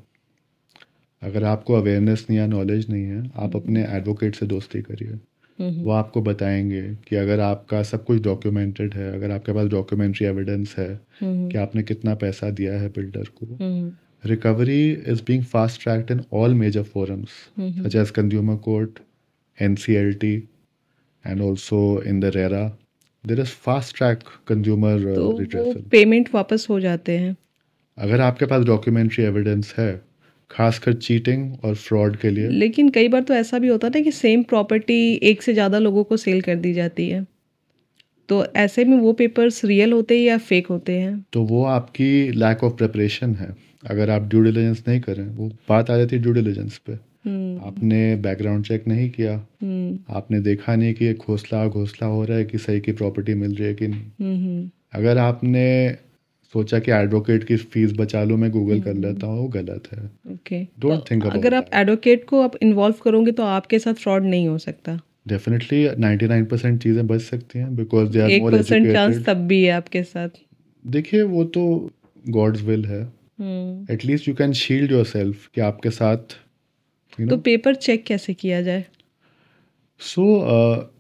[SPEAKER 1] अगर आपको अवेयरनेस नहीं या नॉलेज नहीं है, आप अपने एडवोकेट से दोस्ती करिए। वो आपको बताएंगे कि अगर आपका सब कुछ डॉक्यूमेंटेड है, अगर आपके पास डॉक्यूमेंट्री एविडेंस है कि आपने कितना पैसा दिया है बिल्डर को, recovery is being fast tracked in all major forums such as consumer court, NCLT and also in the RERA. There is fast track consumer redressal.
[SPEAKER 2] Payment वापस हो जाते हैं
[SPEAKER 1] अगर आपके पास डॉक्यूमेंट्री एविडेंस है, खासकर चीटिंग और फ्रॉड के लिए।
[SPEAKER 2] लेकिन कई बार तो ऐसा भी होता है ना कि सेम प्रॉपर्टी एक से ज़्यादा लोगों को सेल कर दी जाती है, तो ऐसे में वो पेपर्स रियल होते हैं या फेक होते हैं?
[SPEAKER 1] तो वो आपकी लैक ऑफ प्रिपरेशन है। अगर आप ड्यू डिलिजेंस नहीं करें, वो बात आ जाती है ड्यू डिलिजेंस पे। आपने बैकग्राउंड चेक नहीं किया, आपने देखा नहीं कि ये घोंसला घोंसला हो रहा है कि सही की प्रॉपर्टी मिल रही है कि नहीं। अगर आपने सोचा कि एडवोकेट की फीस बचा लो, मैं गूगल कर लेता हूँ, वो गलत है।
[SPEAKER 2] ओके।
[SPEAKER 1] डोंट थिंक अबाउट
[SPEAKER 2] अगर आप एडवोकेट को आप इन्वॉल्व करोगे तो आपके साथ फ्रॉड नहीं हो सकता।
[SPEAKER 1] डेफिनेटली 99% चीज़ें बच सकती हैं because they are more
[SPEAKER 2] 1% chance
[SPEAKER 1] educated.
[SPEAKER 2] तब भी है आपके साथ।
[SPEAKER 1] देखिए वो तो गॉड्स विल है। At least you can shield yourself कि आपके साथ
[SPEAKER 2] तो पेपर चेक कैसे किया जाए?
[SPEAKER 1] So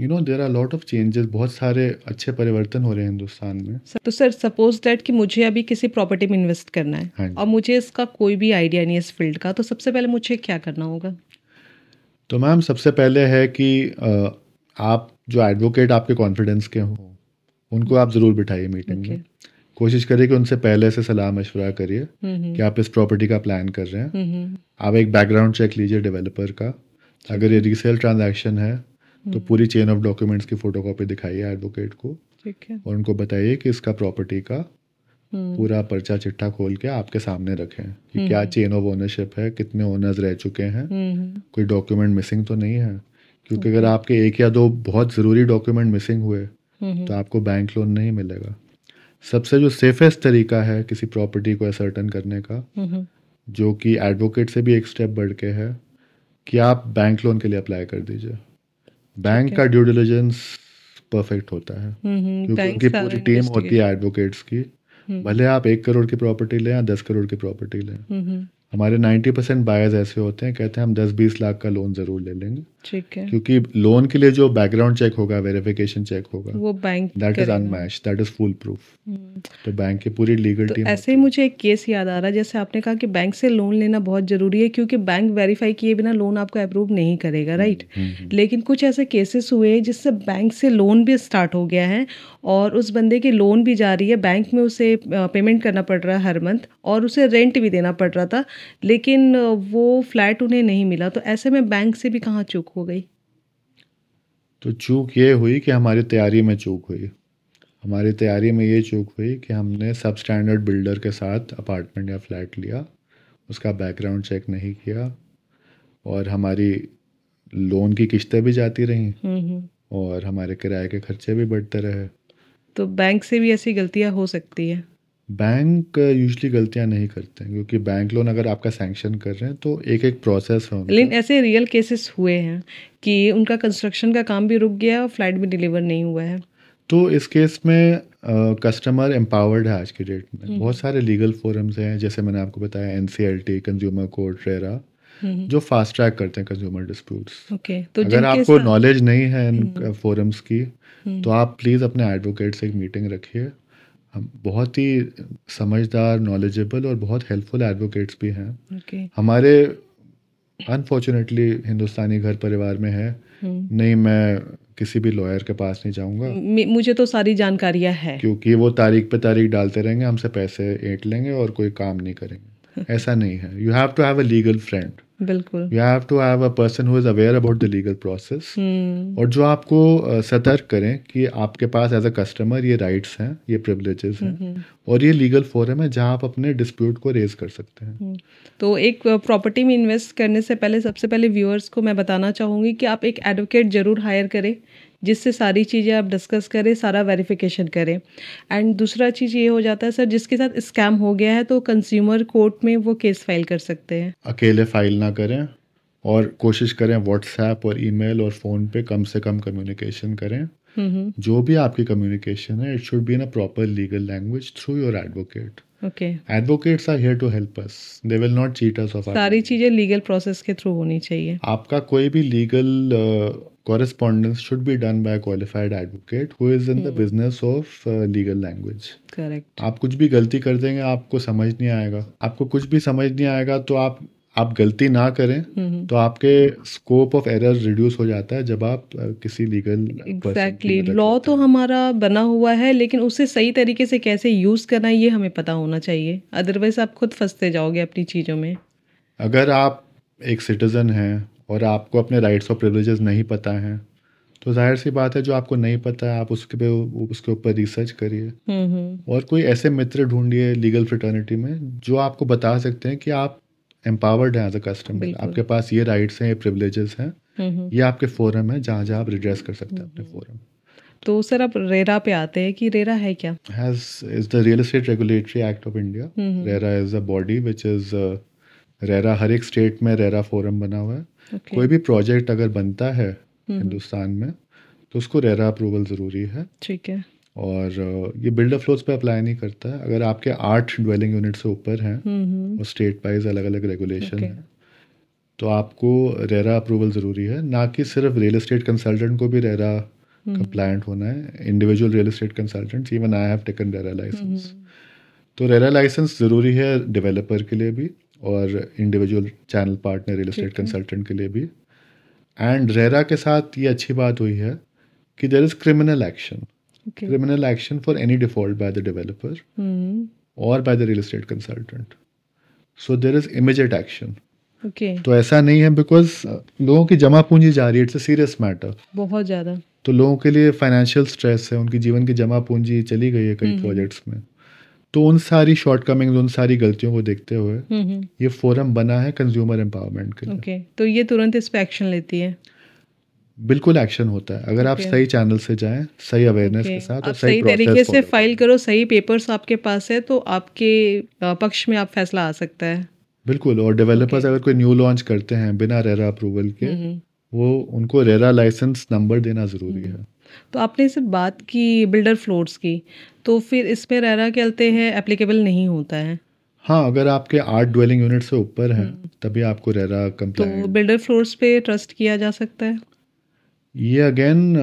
[SPEAKER 1] you know there are lot of changes, बहुत सारे अच्छे परिवर्तन हो रहे हैं हिंदुस्तान में।
[SPEAKER 2] तो सर सपोज दैट कि मुझे अभी किसी प्रॉपर्टी में इन्वेस्ट करना है
[SPEAKER 1] हाँ जी।
[SPEAKER 2] और मुझे इसका कोई भी आइडिया नहीं है इस फील्ड का, तो सबसे पहले मुझे क्या करना होगा?
[SPEAKER 1] तो मैम सबसे पहले है कि आप जो एडवोकेट आपके कॉन्फिडेंस के हों उनको आप ज़रूर बिठाइए मीटिंग
[SPEAKER 2] ओके।
[SPEAKER 1] में। कोशिश करिए कि उनसे पहले से सलाह मशवरा करिए
[SPEAKER 2] हम्म
[SPEAKER 1] कि आप इस प्रॉपर्टी का प्लान कर रहे हैं।
[SPEAKER 2] हम्म
[SPEAKER 1] आप एक बैकग्राउंड चेक लीजिए डेवलपर का। अगर ये रीसेल ट्रांजैक्शन है तो पूरी चेन ऑफ डॉक्यूमेंट्स की फ़ोटोकॉपी दिखाइए एडवोकेट को
[SPEAKER 2] ठीक है।
[SPEAKER 1] और उनको बताइए कि इसका प्रॉपर्टी का
[SPEAKER 2] हम्म
[SPEAKER 1] पूरा पर्चा चिट्ठा खोल के आपके सामने रखें कि क्या चेन ऑफ ओनरशिप है, कितने ओनर्स रह चुके हैं, कोई डॉक्यूमेंट मिसिंग तो नहीं है। क्योंकि अगर आपके एक या दो बहुत ज़रूरी डॉक्यूमेंट मिसिंग हुए तो आपको बैंक लोन नहीं मिलेगा। सबसे जो सेफेस्ट तरीका है किसी प्रॉपर्टी को असर्टन करने का, जो कि एडवोकेट से भी एक स्टेप बढ़ के है, कि आप बैंक लोन के लिए अप्लाई कर दीजिए। बैंक का ड्यू डिलिजेंस परफेक्ट होता है क्योंकि उनकी पूरी टीम होती है एडवोकेट्स की। भले आप 1 करोड़ की प्रॉपर्टी लें या 10 करोड़ की प्रॉपर्टी लें, हमारे 90% बायर्स ऐसे होते हैं, कहते हैं हम 10-20 लाख का लोन ज़रूर ले लेंगे।
[SPEAKER 2] ठीक है।
[SPEAKER 1] क्योंकि लोन के लिए जो बैकग्राउंड चेक होगा, वेरिफिकेशन चेक होगा,
[SPEAKER 2] वो bank
[SPEAKER 1] that is unmatched, that is full proof. तो बैंक की पूरी लीगल
[SPEAKER 2] तो
[SPEAKER 1] टीम
[SPEAKER 2] ऐसे ही मुझे एक केस याद आ रहा है, जैसे आपने कहा कि बैंक से लोन लेना बहुत ज़रूरी है क्योंकि बैंक वेरीफाई किए बिना लोन आपको अप्रूव नहीं करेगा, राइट? लेकिन कुछ ऐसे केसेस हुए जिससे बैंक से लोन भी स्टार्ट हो गया है और उस बंदे की लोन भी जा रही है, बैंक में उसे पेमेंट करना पड़ रहा है हर मंथ और उसे रेंट भी देना पड़ रहा था, लेकिन वो फ्लैट उन्हें नहीं मिला। तो ऐसे में बैंक से भी कहाँ चूक हो गई?
[SPEAKER 1] तो चूक ये हुई कि हमारी तैयारी में चूक हुई। हमारी तैयारी में ये चूक हुई कि हमने सब स्टैंडर्ड बिल्डर के साथ अपार्टमेंट या फ्लैट लिया, उसका बैकग्राउंड चेक नहीं किया और हमारी लोन की किस्तें भी जाती रहीं और हमारे किराए के खर्चे भी बढ़ते रहे।
[SPEAKER 2] तो बैंक से भी ऐसी गलतियां हो सकती है?
[SPEAKER 1] बैंक यूजुअली गलतियां नहीं करते हैं क्योंकि बैंक लोन अगर आपका सैंक्शन कर रहे हैं तो एक एक प्रोसेस है उनका।
[SPEAKER 2] लेकिन ऐसे रियल केसेस हुए हैं कि उनका कंस्ट्रक्शन का काम भी रुक गया और फ्लैट भी डिलीवर नहीं हुआ है।
[SPEAKER 1] तो इस केस में कस्टमर एम्पावर्ड है आज की डेट में। बहुत सारे लीगल फोरम्स हैं, जैसे मैंने आपको बताया NCLT, कंज्यूमर कोर्ट, रेरा, जो फास्ट ट्रैक करते हैं कंज्यूमर डिस्प्यूट्स।
[SPEAKER 2] ओके। तो
[SPEAKER 1] अगर आपको नॉलेज नहीं है इन फोरम्स की तो आप प्लीज़ अपने एडवोकेट से एक मीटिंग रखिए। हम बहुत ही समझदार, नॉलेजेबल और बहुत हेल्पफुल एडवोकेट्स भी हैं।
[SPEAKER 2] ओके।
[SPEAKER 1] हमारे अनफॉर्चुनेटली हिंदुस्तानी घर परिवार में है नहीं, मैं किसी भी लॉयर के पास नहीं जाऊंगा
[SPEAKER 2] मुझे तो सारी जानकारियां है,
[SPEAKER 1] क्योंकि वो तारीख पे तारीख डालते रहेंगे, हमसे पैसे ऐंठ लेंगे और कोई काम नहीं करेंगे। ऐसा नहीं है। You have to have a legal friend.
[SPEAKER 2] बिल्कुल।
[SPEAKER 1] You have to have a person who is aware about the legal process और जो आपको सतर्क करें कि आपके पास एज अ कस्टमर ये राइट्स हैं, ये प्रिविलेजेस हैं और ये लीगल फोरम है जहां आप अपने डिस्प्यूट को रेज कर सकते हैं।
[SPEAKER 2] तो एक प्रॉपर्टी में इन्वेस्ट करने से पहले सबसे पहले व्यूअर्स को मैं बताना चाहूँगी कि आप एक एडवोकेट ज़रूर हायर करें जिससे सारी चीज़ें आप डिस्कस करें, सारा वेरिफिकेशन करें। एंड दूसरा चीज़ ये हो जाता है सर, जिसके साथ स्कैम हो गया है तो कंज्यूमर कोर्ट में वो केस फाइल कर सकते हैं।
[SPEAKER 1] अकेले फाइल ना करें और कोशिश करें व्हाट्सएप और ईमेल और फ़ोन पे कम से कम कम्युनिकेशन करें। जो भी आपकी कम्युनिकेशन है, it should be in a proper legal language through your advocate.
[SPEAKER 2] Okay.
[SPEAKER 1] Advocates are here to help us, they will not cheat us off.
[SPEAKER 2] सारी चीज़ें लीगल प्रोसेस के थ्रू होनी चाहिए।
[SPEAKER 1] आपका कोई भी legal correspondence should be done by a qualified advocate who is in the business of legal language.
[SPEAKER 2] Correct.
[SPEAKER 1] आप कुछ भी गलती कर देंगे, आपको समझ नहीं आएगा। आपको कुछ भी समझ नहीं आएगा तो आप गलती ना करें तो आपके स्कोप ऑफ एरर रिड्यूस हो जाता है जब आप किसी लीगल।
[SPEAKER 2] एग्जैक्टली। लॉ तो हमारा बना हुआ है लेकिन उसे सही तरीके से कैसे यूज़ करना है ये हमें पता होना चाहिए, अदरवाइज आप खुद फंसते जाओगे अपनी चीज़ों में।
[SPEAKER 1] अगर आप एक सिटीज़न हैं और आपको अपने राइट्स और प्रिविलेजेस नहीं पता हैं तो जाहिर सी बात है, जो आपको नहीं पता है आप उसके ऊपर रिसर्च करिए और कोई ऐसे मित्र ढूंढिए लीगल फ्रेटर्निटी में जो आपको बता सकते हैं कि आप एम्पावर्ड हैं एज अ कस्टमर, आपके पास ये राइट्स हैं, ये प्रिविलेजेस हैं, ये आपके फोरम है जहाँ जहाँ आप रिड्रेस कर सकते हैं अपने फोरम।
[SPEAKER 2] तो सर आप रेरा पे आते हैं कि रेरा है क्या?
[SPEAKER 1] Is the real estate regulatory act of India. RERA is a body which is RERA, हर एक स्टेट में रेरा फोरम बना हुआ है। कोई भी प्रोजेक्ट अगर बनता है हिंदुस्तान में तो उसको रेरा अप्रूवल ज़रूरी है।
[SPEAKER 2] ठीक है।
[SPEAKER 1] और ये बिल्डर फ्लोज पे अप्लाई नहीं करता है। अगर आपके 8 ड्वेलिंग यूनिट से ऊपर हैं और स्टेट वाइज अलग अलग रेगुलेशन है तो आपको रेरा अप्रूवल ज़रूरी है, ना कि सिर्फ रियल एस्टेट कंसल्टेंट को भी रेरा कंप्लायंट होना है। Individual real estate consultants, even I have taken RERA license. तो रेरा लाइसेंस ज़रूरी है डेवलपर के लिए भी और individual channel partner real estate consultant के लिए भी। एंड रेरा के साथ ये अच्छी बात हुई है कि there is criminal action for any default by the developer और by the real estate consultant. So there is immediate action. तो ऐसा नहीं है, बिकॉज लोगों की जमा पूंजी जा रही है, इट्स अ सीरियस मैटर,
[SPEAKER 2] बहुत ज़्यादा।
[SPEAKER 1] तो लोगों के लिए फाइनेंशियल स्ट्रेस है, उनकी जीवन की जमा पूंजी चली गई है कई प्रोजेक्ट्स में। तो उन सारी शॉर्टकमिंग्स, उन सारी गलतियों को देखते हुए ये फोरम बना है कंज्यूमर एम्पावरमेंट के लिए।
[SPEAKER 2] तो ये तुरंत इस पे एक्शन लेती है?
[SPEAKER 1] बिल्कुल एक्शन होता है अगर आप सही चैनल से जाएं, सही अवेयरनेस के साथ और सही
[SPEAKER 2] तरीके से फाइल करो, सही पेपर्स आपके पास है, तो आपके पक्ष में आप फैसला आ सकता है।
[SPEAKER 1] बिल्कुल। और डेवलपर्स अगर कोई न्यू लॉन्च करते हैं बिना रेरा अप्रूवल के, वो उनको रेरा लाइसेंस नंबर देना ज़रूरी है।
[SPEAKER 2] तो आपने सिर्फ बात की बिल्डर फ्लोर्स की, तो फिर इसमें रेरा कहते हैं एप्लीकेबल नहीं होता है?
[SPEAKER 1] हाँ, अगर आपके 8 ड्वेलिंग यूनिट से ऊपर हैं तभी आपको रेरा कंप्लायंट।
[SPEAKER 2] तो बिल्डर फ्लोर्स पे ट्रस्ट किया जा सकता है?
[SPEAKER 1] ये अगेन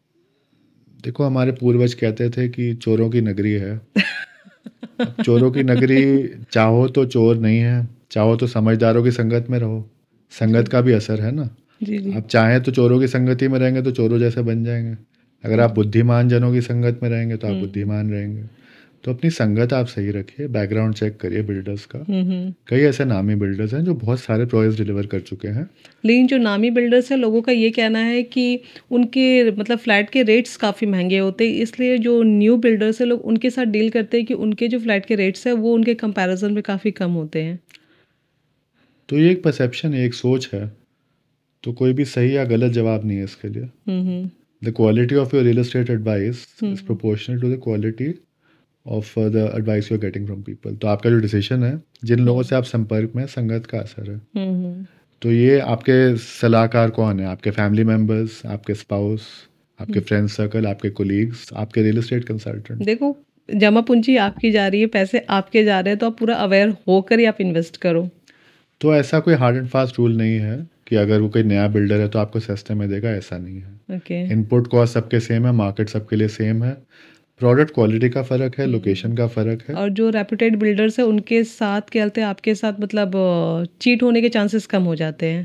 [SPEAKER 1] देखो, हमारे पूर्वज कहते थे कि चोरों की नगरी है। चोरों की नगरी, चाहो तो चोर नहीं है, चाहो तो समझदारों की संगत में रहो, संगत का भी असर है ना।
[SPEAKER 2] जी।
[SPEAKER 1] आप चाहें तो चोरों की संगति में रहेंगे तो चोरों जैसे बन जाएंगे, अगर आप बुद्धिमान जनों की संगत में रहेंगे तो आप बुद्धिमान रहेंगे। तो अपनी संगत आप सही रखिए, बैकग्राउंड चेक करिए बिल्डर्स का। कई ऐसे नामी बिल्डर्स हैं जो बहुत सारे प्रोजेक्ट्स डिलीवर कर चुके हैं।
[SPEAKER 2] लेकिन जो नामी बिल्डर्स हैं, लोगों का ये कहना है कि उनके मतलब फ्लैट के रेट्स काफ़ी महंगे होते हैं, इसलिए जो न्यू बिल्डर्स हैं लोग उनके साथ डील करते हैं कि उनके जो फ्लैट के रेट्स हैं वो उनके कंपैरिजन में काफ़ी कम होते हैं।
[SPEAKER 1] तो ये एक परसेप्शन है, एक सोच है, तो कोई भी सही या गलत जवाब नहीं है इसके लिए। The quality of your real estate advice is proportional to the quality of the advice you are getting from people. तो आपका जो डिसीजन है, जिन लोगों से आप संपर्क में, संगत का असर है। तो ये आपके सलाहकार कौन है? आपके फैमिली मेम्बर्स, आपके स्पाउस, आपके फ्रेंड सर्कल, आपके कोलीग्स, आपके रियल एस्टेट कंसल्टेंट।
[SPEAKER 2] देखो, जमा पूंजी आपकी जा रही है, पैसे आपके जा रहे हैं, तो आप पूरा अवेयर होकर ही आप इन्वेस्ट करो।
[SPEAKER 1] तो ऐसा कोई हार्ड एंड फास्ट रूल नहीं है कि अगर वो कोई नया बिल्डर है तो आपको सस्ते में देगा, ऐसा नहीं है। इनपुट कॉस्ट सबके सेम है, मार्केट सबके लिए सेम है, प्रोडक्ट क्वालिटी का फ़र्क है, लोकेशन का फ़र्क है।
[SPEAKER 2] और जो रेप्यूटेड बिल्डर्स है उनके साथ क्या कहते हैं, आपके साथ मतलब चीट होने के चांसेस कम हो जाते हैं।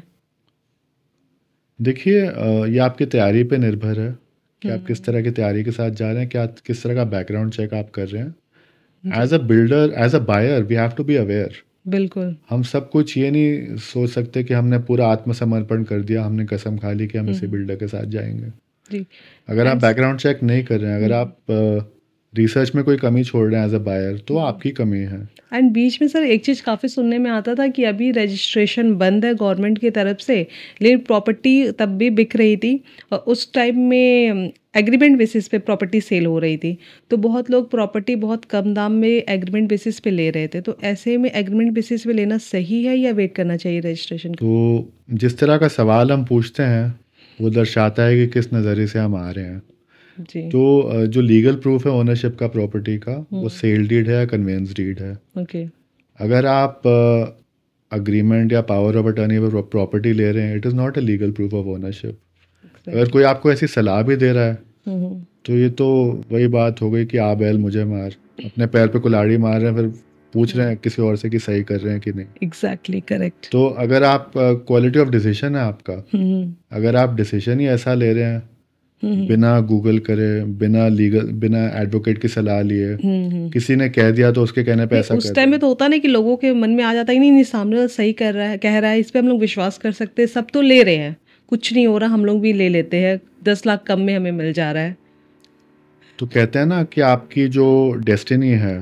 [SPEAKER 1] देखिए, ये आपकी तैयारी पे निर्भर है कि आप किस तरह की तैयारी के साथ जा रहे हैं, क्या किस तरह का बैकग्राउंड चेक आप कर रहे हैं। As a builder, as a buyer, we have to be aware.
[SPEAKER 2] बिल्कुल।
[SPEAKER 1] हम सब कुछ ये नहीं सोच सकते कि हमने पूरा आत्मसमर्पण कर दिया, हमने कसम खा ली कि हम इसी बिल्डर के साथ जाएंगे।
[SPEAKER 2] जी।
[SPEAKER 1] अगर आप बैकग्राउंड चेक नहीं कर रहे हैं, अगर आप रिसर्च में कोई कमी छोड़ रहे हैं एज अ बायर, तो आपकी कमी है।
[SPEAKER 2] एंड बीच में सर एक चीज़ काफ़ी सुनने में आता था कि अभी रजिस्ट्रेशन बंद है गवर्नमेंट की तरफ से, लेकिन प्रॉपर्टी तब भी बिक रही थी और उस टाइम में एग्रीमेंट बेसिस पे प्रॉपर्टी सेल हो रही थी, तो बहुत लोग प्रॉपर्टी बहुत कम दाम में एग्रीमेंट बेसिस पे ले रहे थे। तो ऐसे में एग्रीमेंट बेसिस पे लेना सही है या वेट करना चाहिए रजिस्ट्रेशन?
[SPEAKER 1] तो जिस तरह का सवाल हम पूछते हैं वो दर्शाता है कि किस नज़रिए से हम आ रहे हैं।
[SPEAKER 2] जी।
[SPEAKER 1] तो जो लीगल प्रूफ है ओनरशिप का प्रॉपर्टी का, वो सेल डीड है या कन्वेंस डीड है।
[SPEAKER 2] ओके।
[SPEAKER 1] अगर आप अग्रीमेंट या पावर ऑफ अटर्नी पर प्रॉपर्टी ले रहे हैं, it is not a legal proof of ownership. अगर कोई आपको ऐसी सलाह भी दे रहा है तो ये तो वही बात हो गई कि आ बैल मुझे मार, अपने पैर पे कुल्हाड़ी मार रहे हैं, फिर पूछ रहे हैं किसी और से कि सही कर रहे हैं कि नहीं।
[SPEAKER 2] Exactly correct.
[SPEAKER 1] तो अगर आप क्वालिटी ऑफ डिसीजन है आपका, अगर आप डिसीजन ही ऐसा ले रहे हैं बिना गूगल करे, बिना लीगल, बिना एडवोकेट की सलाह लिए, किसी ने कह दिया तो उसके कहने पे ऐसा
[SPEAKER 2] उस टाइम में तो होता नहीं कि लोगों के मन में आ जाता है नहीं सामने वाला सही कर रहा है, कह रहा है, इस पे हम लोग विश्वास कर सकते हैं, सब तो ले रहे हैं, कुछ नहीं हो रहा, हम लोग भी ले लेते हैं, 10 लाख कम में हमें मिल जा रहा है।
[SPEAKER 1] तो कहते हैं ना कि आपकी जो डेस्टिनी है,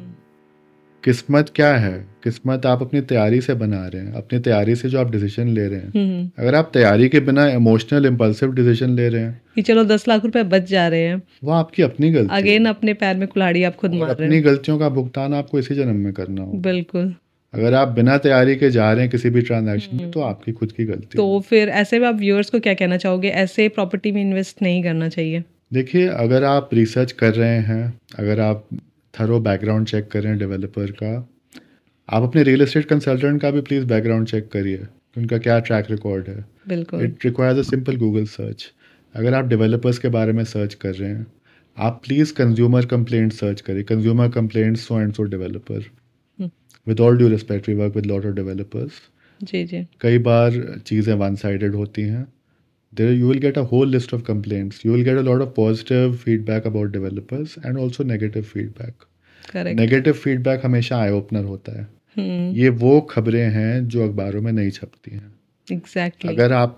[SPEAKER 1] किस्मत क्या है, किस्मत आप अपनी तैयारी से बना रहे हैं, अपनी तैयारी से जो आप डिसीजन ले रहे हैं। अगर आप तैयारी के बिना इमोशनल इम्पल्सिव डिसीजन ले रहे हैं
[SPEAKER 2] कि चलो 10 लाख रुपए बच जा रहे हैं,
[SPEAKER 1] वो आपकी अपनी गलती,
[SPEAKER 2] अगेन अपने पैर में कुल्हाड़ी आप खुद मार रहे हैं।
[SPEAKER 1] अपनी गलतियों का भुगतान आपको इसी जन्म में करना होगा।
[SPEAKER 2] बिल्कुल।
[SPEAKER 1] अगर आप बिना तैयारी के जा रहे हैं किसी भी ट्रांजैक्शन में, तो आपकी खुद की गलती।
[SPEAKER 2] तो फिर ऐसे में आप व्यूअर्स को क्या कहना चाहोगे, ऐसे प्रॉपर्टी में इन्वेस्ट नहीं करना चाहिए?
[SPEAKER 1] देखिए, अगर आप रिसर्च कर रहे हैं, अगर आप थरो बैकग्राउंड चेक कर रहे हैं डेवलपर का, आप अपने रियल एस्टेट कंसल्टेंट का भी प्लीज़ बैकग्राउंड चेक करिए। कि उनका क्या ट्रैक रिकॉर्ड है।
[SPEAKER 2] बिल्कुल।
[SPEAKER 1] It requires a simple Google search. अगर आप डेवलपर्स के बारे में सर्च कर रहे हैं, आप प्लीज़ कंज्यूमर कंप्लेंट सर्च करिए, consumer complaint so and so developer. With all due respect, we work with lot of developers.
[SPEAKER 2] जी जी।
[SPEAKER 1] कई बार चीज़ें वन साइडेड होती हैं। There you will get a whole list of complaints. You will get a lot of positive feedback about developers and also negative feedback.
[SPEAKER 2] Correct.
[SPEAKER 1] Negative feedback हमेशा आई ओपनर होता है। ये वो खबरें हैं जो अखबारों में नहीं छपती हैं।
[SPEAKER 2] एग्जैक्टली।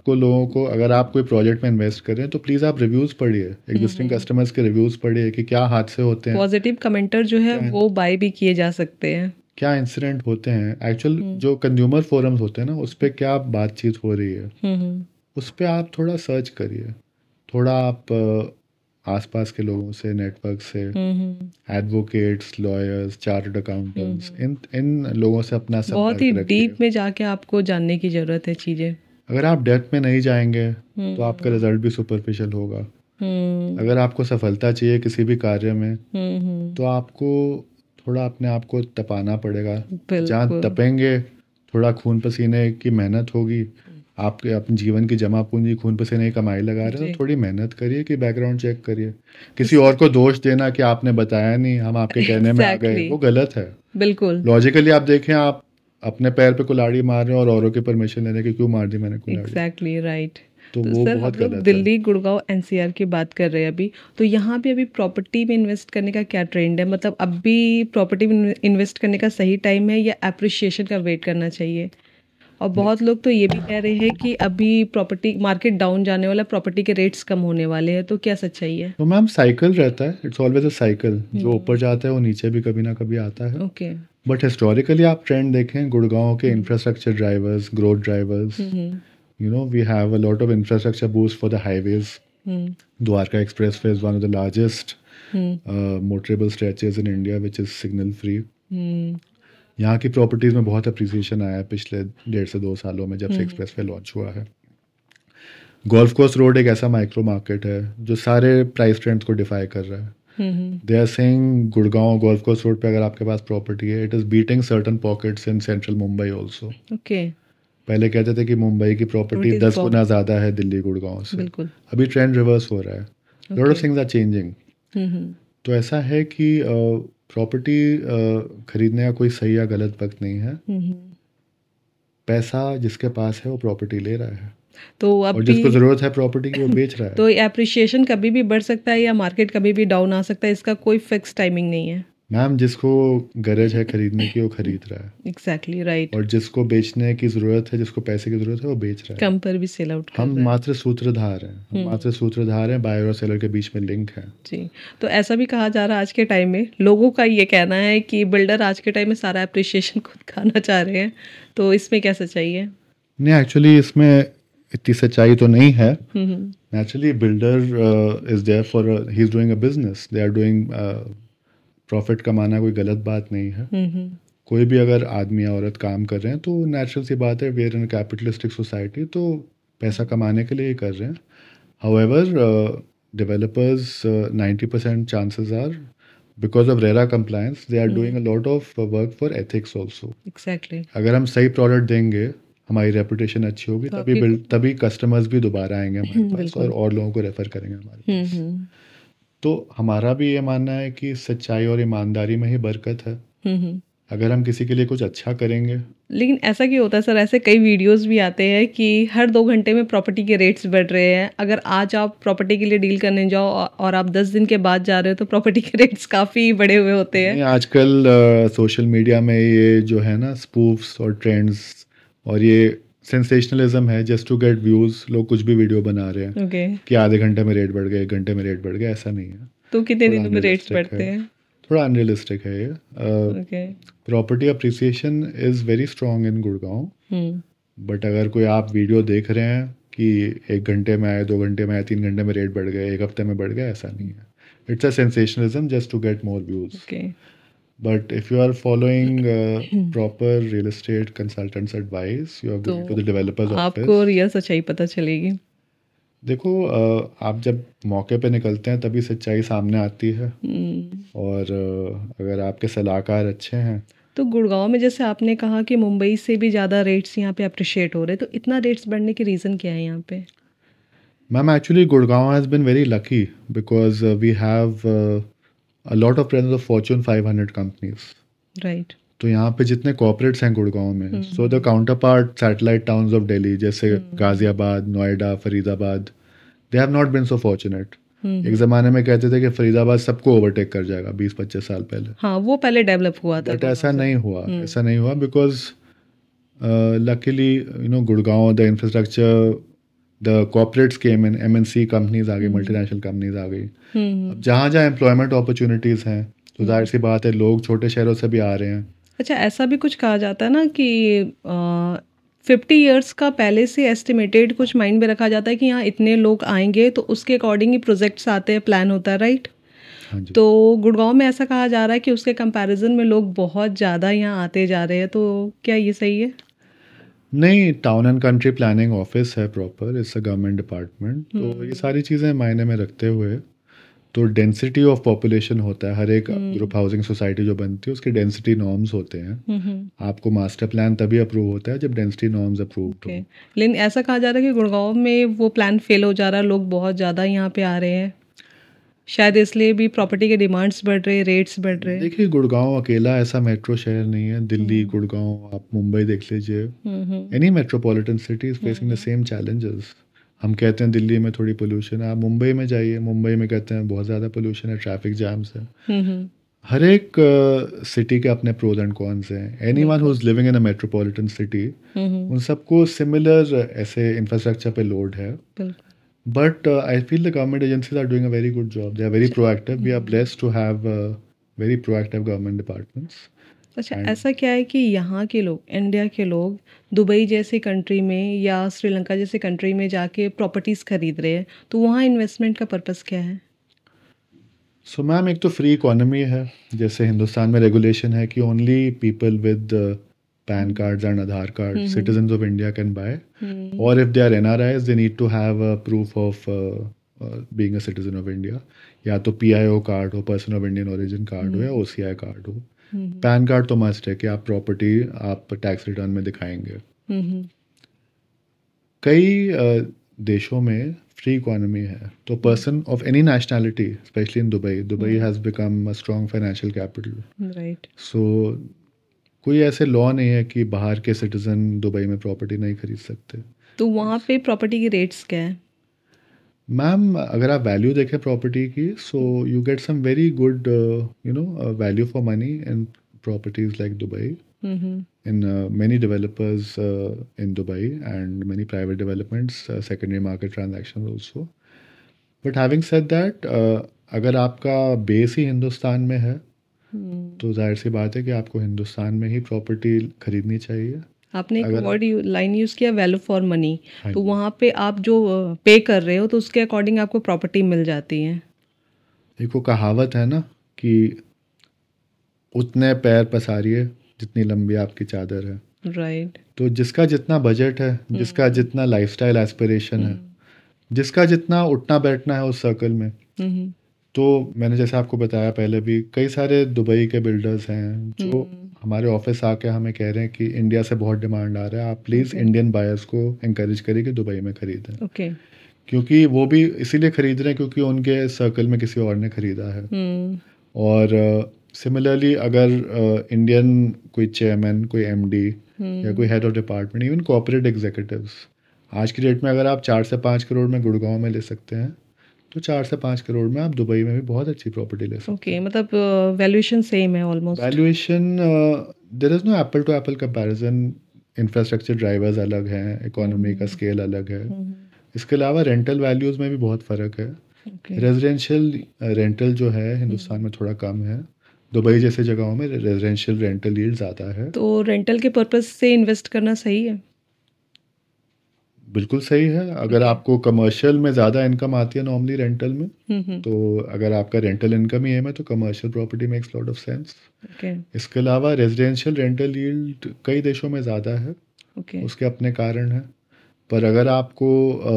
[SPEAKER 1] अगर आप कोई प्रोजेक्ट में इन्वेस्ट कर रहे हैं तो प्लीज़ आप रिव्यूज़ पढ़िए, एग्जिस्टिंग कस्टमर्स के रिव्यूज़ पढ़िए कि क्या हादसे होते हैं,
[SPEAKER 2] पॉजिटिव कमेंटर जो है वो बाय भी किए जा सकते हैं,
[SPEAKER 1] क्या इंसिडेंट होते हैं। एक्चुअल जो कंज्यूमर फोरम्स होते हैं ना, उस पर क्या बातचीत हो रही है, उस पर आप थोड़ा सर्च करिए, थोड़ा आप आसपास के लोगों से, नेटवर्क से, एडवोकेट्स, लॉयर्स, चार्टर्ड अकाउंटेंट्स, इन लोगों से अपना
[SPEAKER 2] बहुत ही
[SPEAKER 1] संपर्क रखिए।
[SPEAKER 2] डीप में जाके आपको जानने की ज़रूरत है चीज़ें।
[SPEAKER 1] अगर आप डेप्थ में नहीं जाएंगे तो आपका रिजल्ट भी सुपरफिशियल होगा। अगर आपको सफलता चाहिए किसी भी कार्य में तो आपको थोड़ा अपने आप को तपाना पड़ेगा। जहाँ तपेंगे, थोड़ा खून पसीने की मेहनत होगी, आपके अपने जीवन की जमा पूंजी खून पसीने की कमाई लगा रहे हैं, तो थोड़ी मेहनत करिए कि बैकग्राउंड चेक करिए। किसी और को दोष देना कि आपने बताया नहीं, हम आपके कहने में आ गए, वो गलत है।
[SPEAKER 2] बिल्कुल।
[SPEAKER 1] लॉजिकली आप देखें, आप अपने पैर पे कुल्हाड़ी मार रहे हैं और औरों की परमिशन लेने की क्यों मार दी मैंने कुल्हाड़ी।
[SPEAKER 2] Exactly right.
[SPEAKER 1] तो वो
[SPEAKER 2] सर,
[SPEAKER 1] बहुत
[SPEAKER 2] हम लोग
[SPEAKER 1] गलत है।
[SPEAKER 2] दिल्ली, गुड़गांव, एनसीआर की बात कर रहे हैं अभी, तो यहाँ पे अभी प्रॉपर्टी में इन्वेस्ट करने का क्या ट्रेंड है? मतलब अब भी प्रॉपर्टी में इन्वेस्ट करने का सही टाइम है या एप्रिशिएशन का वेट करना चाहिए? और बहुत लोग तो ये भी कह रहे हैं कि अभी प्रॉपर्टी मार्केट डाउन जाने वाला, प्रॉपर्टी के रेट्स कम होने वाले हैं, तो क्या सच्चाई है?
[SPEAKER 1] तो मैम साइकिल रहता है, इट्स ऑलवेज अ साइकिल। जो ऊपर जाता है वो नीचे भी कभी ना कभी आता है।
[SPEAKER 2] ओके।
[SPEAKER 1] बट हिस्टोरिकली आप ट्रेंड देखें, गुड़गांव के infrastructure drivers, growth drivers, you know, we have a lot of infrastructure boost for the highways. Dwarka Expressway is one of the largest motorable stretches in India which is signal free. यहाँ की प्रॉपर्टीज में बहुत अप्रिसिएशन आया है पिछले 1.5 से 2 सालों में, जब से एक्सप्रेसवे लॉन्च हुआ है। गोल्फ कोर्स रोड एक ऐसा माइक्रो मार्केट है जो सारे प्राइस ट्रेंड्स को डिफाई कर रहा है। They are saying Gurgaon golf course road पे अगर आपके पास प्रॉपर्टी है, it is beating certain pockets in central Mumbai also.
[SPEAKER 2] Okay.
[SPEAKER 1] पहले कहते थे कि मुंबई की प्रॉपर्टी 10 गुना ज़्यादा है दिल्ली गुड़गांव से।
[SPEAKER 2] बिल्कुल।
[SPEAKER 1] अभी ट्रेंड रिवर्स हो रहा है। Lot of things are changing. तो ऐसा है कि प्रॉपर्टी खरीदने का कोई सही या गलत वक्त नहीं है। पैसा जिसके पास है वो प्रॉपर्टी ले रहा है,
[SPEAKER 2] तो अब
[SPEAKER 1] और जिसको ज़रूरत है प्रॉपर्टी की वो बेच रहा है।
[SPEAKER 2] तो एप्रिशिएशन कभी भी बढ़ सकता है या मार्केट कभी भी डाउन आ सकता है, इसका कोई फिक्स टाइमिंग नहीं है?
[SPEAKER 1] मैम, जिसको गरज है खरीदने की वो खरीद रहा है।
[SPEAKER 2] Exactly right.
[SPEAKER 1] और जिसको बेचने की ज़रूरत है, जिसको पैसे की ज़रूरत है, वो बेच रहा है।
[SPEAKER 2] कम पर भी सेल आउट कर
[SPEAKER 1] हम
[SPEAKER 2] रहा है।
[SPEAKER 1] मात्र सूत्रधार हैं, हम मात्र सूत्रधार हैं, बायर और सेलर के बीच में लिंक है।
[SPEAKER 2] जी। तो ऐसा भी कहा जा रहा है आज के टाइम में, लोगों का ये कहना है कि बिल्डर आज के टाइम में सारा एप्रिशिएशन खुद खाना चाह रहे हैं, तो इसमें क्या सच्चाई है?
[SPEAKER 1] नहीं, एक्चुअली इसमें इतनी सच्चाई तो नहीं है। Naturally builder is there for, he is doing a business, they are doing, profit कमाना कोई गलत बात नहीं है। कोई भी अगर आदमी या औरत काम कर रहे हैं तो नेचुरल सी बात है, we are in capitalistic society, तो पैसा कमाने के लिए ही कर रहे हैं। However developers, 90% chances are, because of RERA compliance, they are doing a lot of work for ethics also.
[SPEAKER 2] Exactly.
[SPEAKER 1] अगर हम सही प्रोडक्ट देंगे, हमारी रेपुटेशन अच्छी होगी, तभी कस्टमर्स भी दोबारा आएंगे हमारे पास और लोगों को रेफर करेंगे हमारे पास। तो हमारा भी ये मानना है कि सच्चाई और ईमानदारी में ही बरकत है। अगर हम किसी के लिए कुछ अच्छा करेंगे।
[SPEAKER 2] लेकिन ऐसा क्यों होता है सर? ऐसे कई वीडियोस भी आते हैं कि हर 2 घंटे में प्रॉपर्टी के रेट्स बढ़ रहे हैं। अगर आज आप प्रॉपर्टी के लिए डील करने जाओ और आप 10 दिन के बाद जा रहे हो तो प्रॉपर्टी के रेट्स काफ़ी बढ़े हुए होते हैं।
[SPEAKER 1] आजकल सोशल मीडिया में ये जो है ना, स्पूफ्स और ट्रेंड्स और ये सेंसेशनलिज्म है, जस्ट टू गेट व्यूज़। लोग कुछ भी वीडियो बना रहे हैं कि आधे घंटे में रेट बढ़ गए, 1 घंटे में रेट बढ़ गया। ऐसा नहीं है।
[SPEAKER 2] तो कितने दिनों में रेट्स बढ़ते हैं?
[SPEAKER 1] थोड़ा अनरियलिस्टिक है ये। Property appreciation is very strong in Gurgaon, but अगर कोई आप वीडियो देख रहे हैं कि 1 घंटे में आए, 2 घंटे में आए, 3 घंटे में रेट बढ़ गए, 1 हफ्ते में बढ़ गया, ऐसा नहीं है। It's a sensationalism just to get more views. But if you are following proper real estate consultants advice, you are going to the developers office,
[SPEAKER 2] आपको रियल सच्चाई पता चलेगी।
[SPEAKER 1] देखो, आप जब मौके पे निकलते हैं तभी सच्चाई सामने आती है। और अगर आपके सलाहकार अच्छे हैं
[SPEAKER 2] तो गुड़गांव में जैसे आपने कहा कि मुंबई से भी ज़्यादा रेट्स यहाँ पे अप्रिशिएट हो रहे हैं, तो इतना रेट्स बढ़ने के रीज़न क्या है यहाँ पे?
[SPEAKER 1] Ma'am actually Gurgaon has been very lucky because we have a lot of presence of Fortune 500 companies.
[SPEAKER 2] Right.
[SPEAKER 1] तो यहाँ पे जितने कॉर्पोरेट्स हैं गुड़गांव में, so the counterpart satellite towns of Delhi जैसे Ghaziabad, Noida, Faridabad, they have not been so fortunate. एक ज़माने में कहते थे कि फरीदाबाद सबको ओवरटेक कर जाएगा 20-25 साल पहले.
[SPEAKER 2] हाँ, वो पहले डेवलप हुआ था।
[SPEAKER 1] बट ऐसा नहीं हुआ, ऐसा नहीं हुआ because luckily you know Gurgaon the infrastructure the corporates came in, MNC companies आ गई, मल्टीनेशनल कंपनीज आ गई. अब जहाँ जहाँ एम्प्लॉयमेंट अपॉर्चुनिटीज़ हैं तो जाहिर सी बात है लोग छोटे शहरों से भी आ रहे हैं.
[SPEAKER 2] अच्छा, ऐसा भी कुछ कहा जाता है ना कि 50 इयर्स का पहले से एस्टिमेटेड कुछ माइंड में रखा जाता है कि यहाँ इतने लोग आएंगे, तो उसके अकॉर्डिंग ही प्रोजेक्ट्स आते हैं, प्लान होता है, राइट?
[SPEAKER 1] हाँ जी.
[SPEAKER 2] तो गुड़गांव में ऐसा कहा जा रहा है कि उसके कंपैरिजन में लोग बहुत ज़्यादा यहाँ आते जा रहे हैं, तो क्या ये सही है?
[SPEAKER 1] नहीं, town and country planning office है proper, it's a government department. तो ये सारी चीज़ें मायने में रखते हुए तो डेंसिटी ऑफ पॉपुलेशन होता है. हर एक ग्रुप हाउसिंग सोसाइटी जो बनती है उसके डेंसिटी नॉर्म्स होते हैं. आपको मास्टर प्लान तभी अप्रूव होता है जब डेंसिटी नॉर्म्स अप्रूव हो.
[SPEAKER 2] लेकिन ऐसा कहा जा रहा है कि गुड़गांव में वो प्लान फेल हो जा रहा है, लोग बहुत ज़्यादा यहाँ पे आ रहे हैं, शायद इसलिए भी प्रॉपर्टी के डिमांड्स बढ़ रहे हैं, रेट्स बढ़ रहे हैं.
[SPEAKER 1] देखिए गुड़गांव अकेला ऐसा मेट्रो शहर नहीं है. दिल्ली, गुड़गांव, आप मुंबई देख लीजिए, any metropolitan city is facing the same challenges. हम कहते हैं दिल्ली में थोड़ी पोल्यूशन है, आप मुंबई में जाइए, मुंबई में कहते हैं बहुत ज़्यादा पोल्यूशन है, ट्रैफिक जैम्स है. हर एक सिटी के अपने प्रोज एंड कॉन्स हैं. Anyone who is living in a metropolitan city, उन सबको सिमिलर ऐसे इंफ्रास्ट्रक्चर पे लोड है. But I feel the government agencies are doing a very good job. They are very proactive. We are blessed to have very proactive government departments.
[SPEAKER 2] अच्छा, ऐसा क्या है कि यहाँ के लोग, इंडिया के लोग दुबई जैसे कंट्री में या श्रीलंका जैसे कंट्री में जाके प्रॉपर्टीज़ खरीद रहे हैं, तो वहाँ इन्वेस्टमेंट का पर्पस क्या है?
[SPEAKER 1] सो मैम एक तो फ्री इकोनॉमी है. जैसे हिंदुस्तान में रेगुलेशन है कि only people with PAN cards and Aadhaar cards, citizens of India can buy. Or if they are NRIs, they need to have a proof of being a citizen of India. या तो PIO कार्ड हो, person of Indian origin card हो, या OCI कार्ड हो. पैन कार्ड तो मस्ट है कि आप प्रॉपर्टी आप टैक्स रिटर्न में दिखाएंगे. कई देशों में फ्री इकोनॉमी है, तो person of any nationality, specially in Dubai has become a strong financial capital.
[SPEAKER 2] Right.
[SPEAKER 1] So कोई ऐसे लॉ नहीं है कि बाहर के सिटीजन दुबई में प्रॉपर्टी नहीं खरीद सकते.
[SPEAKER 2] तो वहाँ पे प्रॉपर्टी की रेट्स क्या है?
[SPEAKER 1] मैम अगर आप वैल्यू देखें प्रॉपर्टी की, so you get some very good you know value for money in properties like Dubai, in many developers in Dubai and many private developments, secondary market transactions also. But having said that, अगर आपका बेस ही हिंदुस्तान में है तो जाहिर सी बात है कि आपको हिंदुस्तान में ही प्रॉपर्टी खरीदनी चाहिए.
[SPEAKER 2] आपने एक वर्ड लाइन यूज़ किया, वैल्यू फॉर मनी. तो वहाँ पे आप जो पे कर रहे हो तो उसके अकॉर्डिंग आपको प्रॉपर्टी मिल जाती है.
[SPEAKER 1] एक वो कहावत है ना कि उतने पैर पसारिए जितनी लंबी आपकी चादर है.
[SPEAKER 2] राइट.
[SPEAKER 1] तो जिसका जितना बजट है, जिसका जितना लाइफस्टाइल एस्पिरेशन है, जिसका जितना उठना बैठना है उस सर्कल में, तो मैंने जैसे आपको बताया पहले भी, कई सारे दुबई के बिल्डर्स हैं जो हमारे ऑफिस आके हमें कह रहे हैं कि इंडिया से बहुत डिमांड आ रहा है, आप प्लीज़ इंडियन बायर्स को इंकरेज करिए कि दुबई में खरीदें.
[SPEAKER 2] ओके.
[SPEAKER 1] क्योंकि वो भी इसीलिए खरीद रहे हैं क्योंकि उनके सर्कल में किसी और ने खरीदा है. और सिमिलरली अगर इंडियन कोई चेयरमैन, कोई MD या कोई head of department, even corporate executives, आज की डेट में अगर आप 4 से 5 करोड़ में गुड़गांव में ले सकते हैं, तो 4 से 5 करोड़ में आप दुबई में भी बहुत अच्छी प्रॉपर्टी ले सकते हैं.
[SPEAKER 2] ओके, मतलब वैल्यूएशन सेम है almost.
[SPEAKER 1] Valuation there is no apple to apple comparison. Infrastructure drivers अलग हैं, इकोनॉमी का स्केल अलग है. इसके अलावा रेंटल वैल्यूज़ में भी बहुत फ़र्क है. रेजिडेंशियल रेंटल जो है हिंदुस्तान में थोड़ा कम है. दुबई जैसे जगहों में रेजिडेंशियल रेंटल यील्ड ज़्यादा है. तो
[SPEAKER 2] रेंटल के पर्पज से इन्वेस्ट करना सही है?
[SPEAKER 1] बिल्कुल सही है. अगर आपको कमर्शियल में ज़्यादा इनकम आती है नॉर्मली रेंटल में, तो अगर आपका रेंटल इनकम ही है तो commercial property makes lot of sense. इसके अलावा रेजिडेंशियल रेंटल यील्ड कई देशों में ज़्यादा है. उसके अपने कारण हैं. पर अगर आपको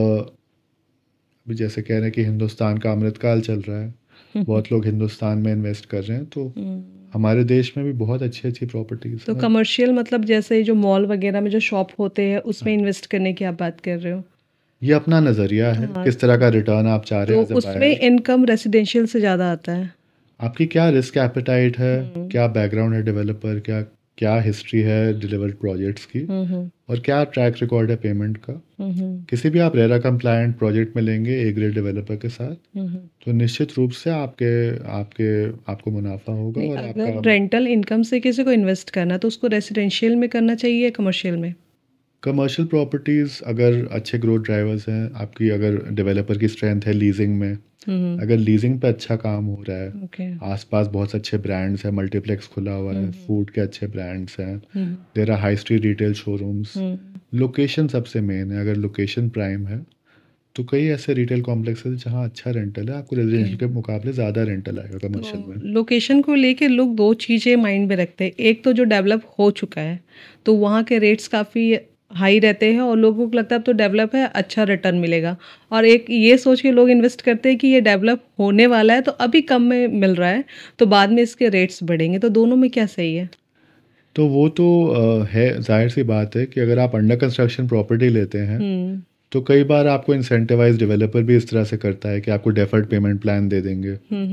[SPEAKER 1] अभी जैसे कह रहे हैं कि हिंदुस्तान का अमृतकाल चल रहा है, बहुत लोग हिंदुस्तान में इन्वेस्ट कर रहे हैं, तो हमारे देश में भी बहुत अच्छी प्रॉपर्टीज
[SPEAKER 2] तो
[SPEAKER 1] हैं।
[SPEAKER 2] कमर्शियल मतलब जैसे जो मॉल वगैरह में जो शॉप होते हैं उसमें इन्वेस्ट करने की आप बात कर रहे हो?
[SPEAKER 1] ये अपना नज़रिया है,
[SPEAKER 2] हाँ,
[SPEAKER 1] किस तरह का रिटर्न आप चाह रहे
[SPEAKER 2] तो
[SPEAKER 1] हैं एज अ
[SPEAKER 2] उसमें
[SPEAKER 1] बायर।
[SPEAKER 2] इनकम रेसिडेंशियल से ज़्यादा आता है।
[SPEAKER 1] आपकी क्या रिस्क एपेटाइट है, क्या बैकग्राउंड है डेवलपर, क्या क्या हिस्ट्री है डिलीवर्ड प्रोजेक्ट्स की, और क्या ट्रैक रिकॉर्ड है पेमेंट का। किसी भी आप रेरा कंप्लायंट प्रोजेक्ट में लेंगे ए ग्रेड डेवलपर के साथ, तो निश्चित रूप से आपके आपके आपको मुनाफा होगा।
[SPEAKER 2] नहीं,
[SPEAKER 1] और
[SPEAKER 2] अगर
[SPEAKER 1] आपका
[SPEAKER 2] रेंटल इनकम से किसी को इन्वेस्ट करना है तो उसको रेसिडेंशियल में करना चाहिए या कमर्शियल में?
[SPEAKER 1] कमर्शियल प्रॉपर्टीज़ अगर अच्छे ग्रोथ ड्राइवर्स हैं, आपकी अगर डेवलपर की स्ट्रेंथ है लीजिंग में, अगर लीजिंग पे अच्छा काम हो रहा है,
[SPEAKER 2] ओके।
[SPEAKER 1] आसपास बहुत अच्छे ब्रांड्स हैं, मल्टीप्लेक्स खुला हुआ है, फूड के अच्छे ब्रांड्स हैं, there are high street retail showrooms. Location सबसे मेन है, अगर लोकेशन प्राइम है तो कई ऐसे रिटेल कॉम्प्लेक्स हैं जहाँ अच्छा रेंटल है, आपको रेजिडेंशियल के मुकाबले ज़्यादा रेंटल आएगा कमर्शियल में।
[SPEAKER 2] लोकेशन को लेके लोग दो चीज़ें माइंड में रखते हैं। एक तो जो डेवलप हो चुका है तो वहाँ के रेट्स काफ़ी हाई रहते हैं और लोगों को लगता है अब तो डेवलप है, अच्छा रिटर्न मिलेगा। और एक ये सोच के लोग इन्वेस्ट करते हैं कि ये डेवलप होने वाला है तो अभी कम में मिल रहा है तो बाद में इसके रेट्स बढ़ेंगे। तो दोनों में क्या सही है?
[SPEAKER 1] तो वो तो है, जाहिर सी बात है कि अगर आप अंडर कंस्ट्रक्शन प्रॉपर्टी लेते हैं तो कई बार आपको इंसेंटिवाइज डेवलपर भी इस तरह से करता है कि आपको डेफर्ड पेमेंट प्लान दे देंगे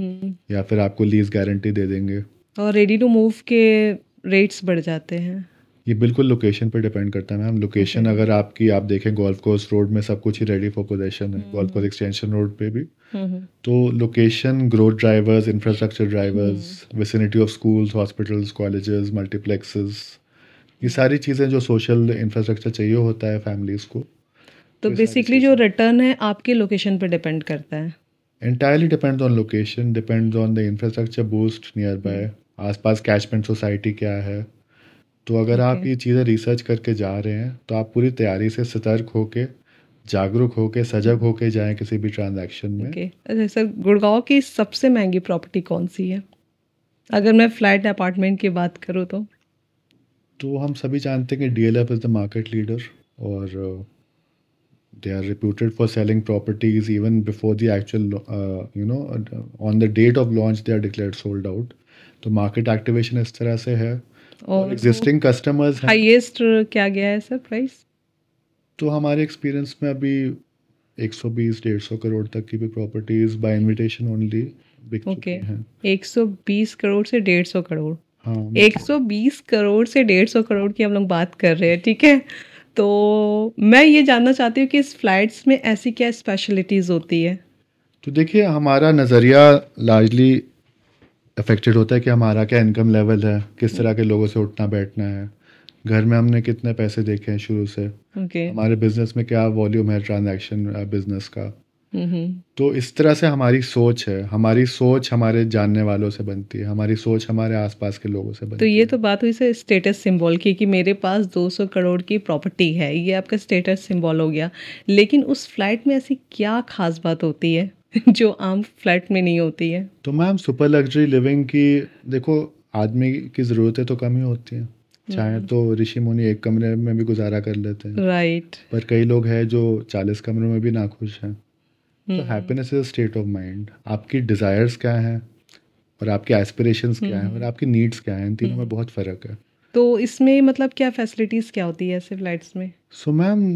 [SPEAKER 1] या फिर आपको लीज गारंटी दे देंगे।
[SPEAKER 2] और रेडी टू मूव के रेट्स बढ़ जाते हैं।
[SPEAKER 1] ये बिल्कुल लोकेशन पर डिपेंड करता है मैम। लोकेशन अगर आपकी, आप देखें गोल्फ कोर्स रोड में सब कुछ ही रेडी फॉर पोजेशन है, गोल्फ कोर्स एक्सटेंशन रोड पे भी। तो location, growth drivers, infrastructure drivers, vicinity of schools, hospitals, colleges, multiplexes, ये सारी चीज़ें जो सोशल इंफ्रास्ट्रक्चर चाहिए होता है फैमिलीज़ को।
[SPEAKER 2] तो बेसिकली जो रिटर्न है आपके लोकेशन पे डिपेंड करता है।
[SPEAKER 1] entirely depends on location, depends on the infrastructure boost nearby, आसपास कैचमेंट सोसाइटी क्या है। तो अगर आप ये चीज़ें रिसर्च करके जा रहे हैं तो आप पूरी तैयारी से सतर्क होके, जागरूक होके, सजग होके जाएं किसी भी ट्रांजैक्शन में।
[SPEAKER 2] अच्छा सर, गुड़गांव की सबसे महंगी प्रॉपर्टी कौन सी है अगर मैं फ्लैट अपार्टमेंट की बात करूँ तो
[SPEAKER 1] हम सभी जानते हैं कि DLF is the market leader और they are reputed for selling properties even before the actual on the date of launch they are declared sold out। तो मार्केट एक्टिवेशन इस तरह से है और एग्जिस्टिंग कस्टमर्स हैं।
[SPEAKER 2] हाईएस्ट क्या गया है सर प्राइस?
[SPEAKER 1] तो हमारे एक्सपीरियंस में अभी 120-150 करोड़ तक की भी प्रॉपर्टीज बाय इनविटेशन ओनली बिक चुकी हैं।
[SPEAKER 2] 120 करोड़ से 150 करोड़।
[SPEAKER 1] हाँ,
[SPEAKER 2] 120 करोड़ से 150 करोड़ की हम लोग बात कर रहे हैं, ठीक है। तो मैं ये जानना चाहती हूँ कि इस फ्लैट्स में ऐसी क्या स्पेशलिटीज़ होती है?
[SPEAKER 1] तो देखिए, हमारा नज़रिया लार्जली अफेक्टेड होता है कि हमारा क्या इनकम लेवल है, किस तरह के लोगों से उठना बैठना है, घर में हमने कितने पैसे देखे हैं शुरू से, हमारे बिजनेस में क्या वॉल्यूम है ट्रांजैक्शन बिजनेस का। तो इस तरह से हमारी सोच है, हमारी सोच हमारे जानने वालों से बनती है, हमारी सोच हमारे आसपास के लोगों से बनती है।
[SPEAKER 2] तो ये तो बात हुई सर स्टेटस सिंबल की कि मेरे पास 200 करोड़ की प्रॉपर्टी है, ये आपका स्टेटस सिंबल हो गया। लेकिन उस फ्लैट में ऐसी क्या खास बात होती है जो आम फ्लैट में नहीं होती है?
[SPEAKER 1] तो मैम, सुपर लग्जरी लिविंग की देखो, आदमी की ज़रूरतें तो कम ही होती हैं। चाहे तो ऋषि मुनि एक कमरे में भी गुजारा कर लेते हैं,
[SPEAKER 2] राइट।
[SPEAKER 1] पर कई लोग हैं जो 40 कमरों में भी नाखुश हैं। तो happiness is state of mind. आपकी डिज़ायर्स क्या हैं और आपकी एस्पिरेशंस क्या हैं और आपकी नीड्स क्या हैं, इन तीनों में बहुत फ़र्क है।
[SPEAKER 2] तो इसमें मतलब क्या फैसिलिटीज़ क्या होती है ऐसे फ्लैट्स में?
[SPEAKER 1] So ma'am,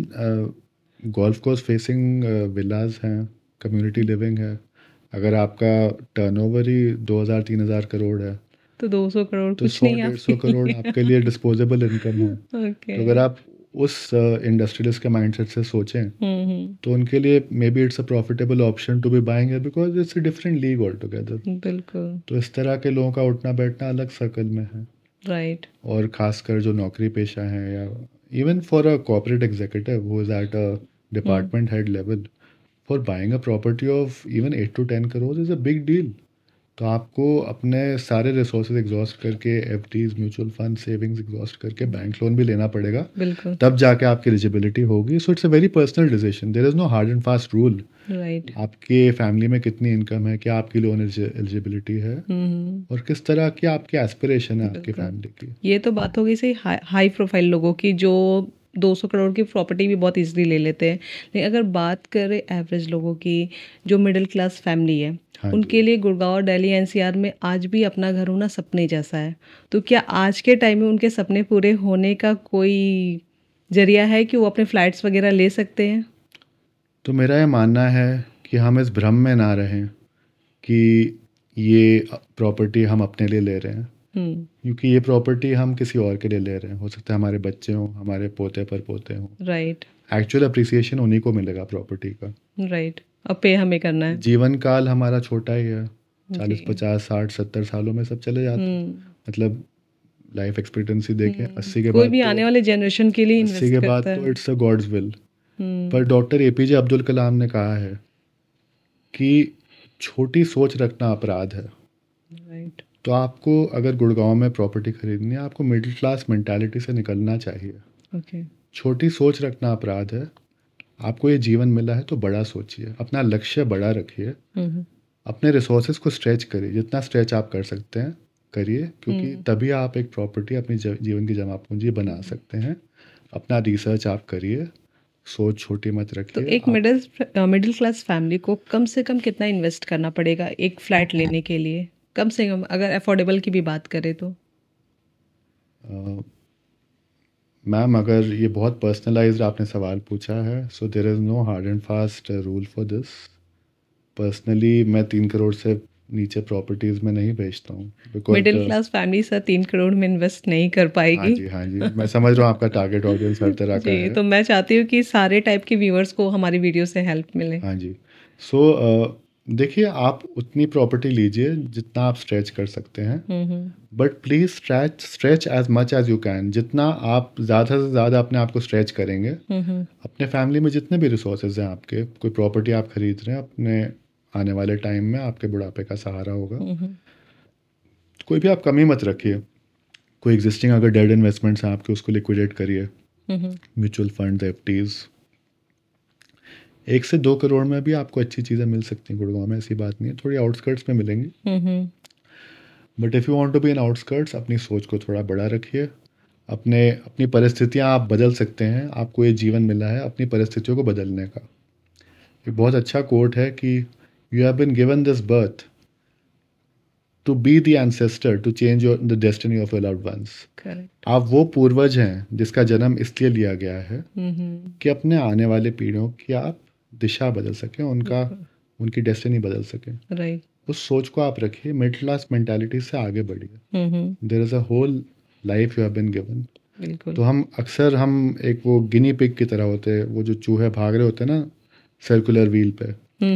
[SPEAKER 1] golf course facing villas हैं, कम्युनिटी लिविंग है। अगर आपका टर्नओवर ही 2000-3000 करोड़ है
[SPEAKER 2] तो 200 करोड़
[SPEAKER 1] तो
[SPEAKER 2] कुछ नहीं
[SPEAKER 1] 100-150 करोड़ आपके लिए डिस्पोजेबल इनकम है। तो अगर आप उस इंडस्ट्रियलिस्ट के माइंडसेट से सोचें तो उनके लिए maybe it's a profitable option to be buying it because it's a different league altogether.
[SPEAKER 2] बिल्कुल।
[SPEAKER 1] तो इस तरह के लोगों का उठना बैठना अलग सर्कल में है।
[SPEAKER 2] राइट।
[SPEAKER 1] और खासकर जो नौकरी पेशा हैं या even for a corporate executive who is at a department head level, for buying a property of even 8 to 10 crore is a big deal. तो आपको अपने सारे रिसोर्सेज एग्जॉस्ट करके, FDs, mutual fund, savings exhaust करके बैंक लोन भी लेना पड़ेगा,
[SPEAKER 2] बिल्कुल।
[SPEAKER 1] तब जाके आपकी एलिजिबिलिटी होगी। So it's a very personal decision, there is no hard and fast rule.
[SPEAKER 2] Right.
[SPEAKER 1] आपके फैमिली में कितनी इनकम है, क्या आपकी लोन एलिजिबिलिटी है और किस तरह की आपकी एस्पिरेशन है आपकी फैमिली की।
[SPEAKER 2] ये तो बात हो गई सही हाई प्रोफाइल लोगों की जो 200 करोड़ की प्रॉपर्टी भी बहुत इजीली ले लेते हैं। लेकिन अगर बात करें एवरेज लोगों की, जो मिडिल क्लास फैमिली है,
[SPEAKER 1] हाँ
[SPEAKER 2] उनके
[SPEAKER 1] जी।
[SPEAKER 2] लिए गुड़गांव, दिल्ली, एनसीआर में आज भी अपना घर होना सपने जैसा है। तो क्या आज के टाइम में उनके सपने पूरे होने का कोई जरिया है कि वो अपने फ्लैट्स वगैरह ले सकते हैं?
[SPEAKER 1] तो मेरा ये मानना है कि हम इस भ्रम में ना रहें कि ये प्रॉपर्टी हम अपने लिए ले रहे हैं, क्योंकि ये प्रॉपर्टी हम किसी और के लिए ले रहे हैं। हो सकता है हमारे बच्चे हों, हमारे पोते पर पोते हों।
[SPEAKER 2] राइट,
[SPEAKER 1] एक्चुअल अप्रिसिएशन उन्हीं को मिलेगा प्रॉपर्टी का।
[SPEAKER 2] राइट। अब पे हमें करना है।
[SPEAKER 1] जीवन काल हमारा छोटा ही है, 40,
[SPEAKER 2] जी।
[SPEAKER 1] 50, 60, 70 सालों में सब चले जाते हैं। मतलब लाइफ एक्सपेक्टेंसी देखें 80 के
[SPEAKER 2] कोई
[SPEAKER 1] बाद
[SPEAKER 2] भी
[SPEAKER 1] तो
[SPEAKER 2] आने वाले जनरेशन के लिए
[SPEAKER 1] 80
[SPEAKER 2] इन्वेस्ट
[SPEAKER 1] के बाद
[SPEAKER 2] करता
[SPEAKER 1] तो
[SPEAKER 2] है।
[SPEAKER 1] It's a god's will. पर डॉक्टर एपीजे अब्दुल कलाम ने कहा है कि छोटी सोच रखना अपराध है।
[SPEAKER 2] राइट।
[SPEAKER 1] तो आपको अगर गुड़गांव में प्रॉपर्टी खरीदनी है, आपको मिडिल क्लास मेंटालिटी से निकलना चाहिए।
[SPEAKER 2] ओके।
[SPEAKER 1] छोटी सोच रखना अपराध है। आपको ये जीवन मिला है तो बड़ा सोचिए, अपना लक्ष्य बड़ा रखिए, अपने रिसोर्सेज को स्ट्रेच करिए, जितना स्ट्रेच आप कर सकते हैं करिए, क्योंकि तभी आप एक प्रॉपर्टी अपनी जीवन की जमा पूंजी बना सकते हैं। अपना रिसर्च आप करिए, सोच छोटी मत
[SPEAKER 2] तो
[SPEAKER 1] रखिए।
[SPEAKER 2] एक मिडिल क्लास फैमिली को कम से कम कितना इन्वेस्ट करना पड़ेगा एक फ्लैट लेने के लिए? कम से कम, अगर अफोर्डेबल की भी बात करें तो।
[SPEAKER 1] मैम, अगर ये बहुत पर्सनलाइज्ड आपने सवाल पूछा है, so there is no hard and fast rule for this. Personally मैं 3 करोड़ से नीचे प्रॉपर्टीज़ में नहीं बेचता हूँ,
[SPEAKER 2] middle
[SPEAKER 1] because
[SPEAKER 2] class family sir 3 crore में इन्वेस्ट नहीं कर
[SPEAKER 1] हाँ
[SPEAKER 2] पाएगी।
[SPEAKER 1] जी, हाँ जी, मैं समझ रहा हूँ आपका टारगेट ऑडियंस हर तरह का
[SPEAKER 2] जी,
[SPEAKER 1] है।
[SPEAKER 2] तो मैं चाहती हूँ कि सारे टाइप के व्यूअर्स को हमारी वीडियो से हेल्प मिले।
[SPEAKER 1] हाँ जी। सो देखिए, आप उतनी प्रॉपर्टी लीजिए जितना आप स्ट्रेच कर सकते हैं, but please stretch as much as you can. जितना आप ज़्यादा से ज़्यादा अपने आप को स्ट्रेच करेंगे, अपने फैमिली में जितने भी रिसोर्सेज हैं आपके, कोई प्रॉपर्टी आप खरीद रहे हैं, अपने आने वाले टाइम में आपके बुढ़ापे का सहारा होगा। कोई भी आप कमी मत रखिए। कोई एग्जिस्टिंग अगर डेड इन्वेस्टमेंट्स हैं आपके, उसको लिक्विडेट करिए। Mutual fund, FDs. 1 से 2 करोड़ में भी आपको अच्छी चीज़ें मिल सकती हैं गुड़गांव में, ऐसी बात नहीं है। थोड़ी आउटस्कर्ट्स में मिलेंगी, but if you want to be in outskirts, अपनी सोच को थोड़ा बड़ा रखिए। अपनी परिस्थितियां आप बदल सकते हैं। आपको ये जीवन मिला है अपनी परिस्थितियों को बदलने का। एक बहुत अच्छा कोट है कि you have been given this birth to be the ancestor to change the destiny of your loved ones.
[SPEAKER 2] Correct.
[SPEAKER 1] आप वो पूर्वज हैं जिसका जन्म इसलिए लिया गया है कि अपने आने वाले पीढ़ियों की आप दिशा बदल सकें, उनकी डेस्टिनी बदल सकें।
[SPEAKER 2] राइट।
[SPEAKER 1] उस सोच को आप रखिए, मिडिल क्लास मेंटालिटी से आगे बढ़िए। There is a whole life you have been given.
[SPEAKER 2] बिल्कुल।
[SPEAKER 1] तो हम एक वो गिनी पिग की तरह होते हैं, वो जो चूहे भाग रहे होते हैं ना सर्कुलर व्हील पे,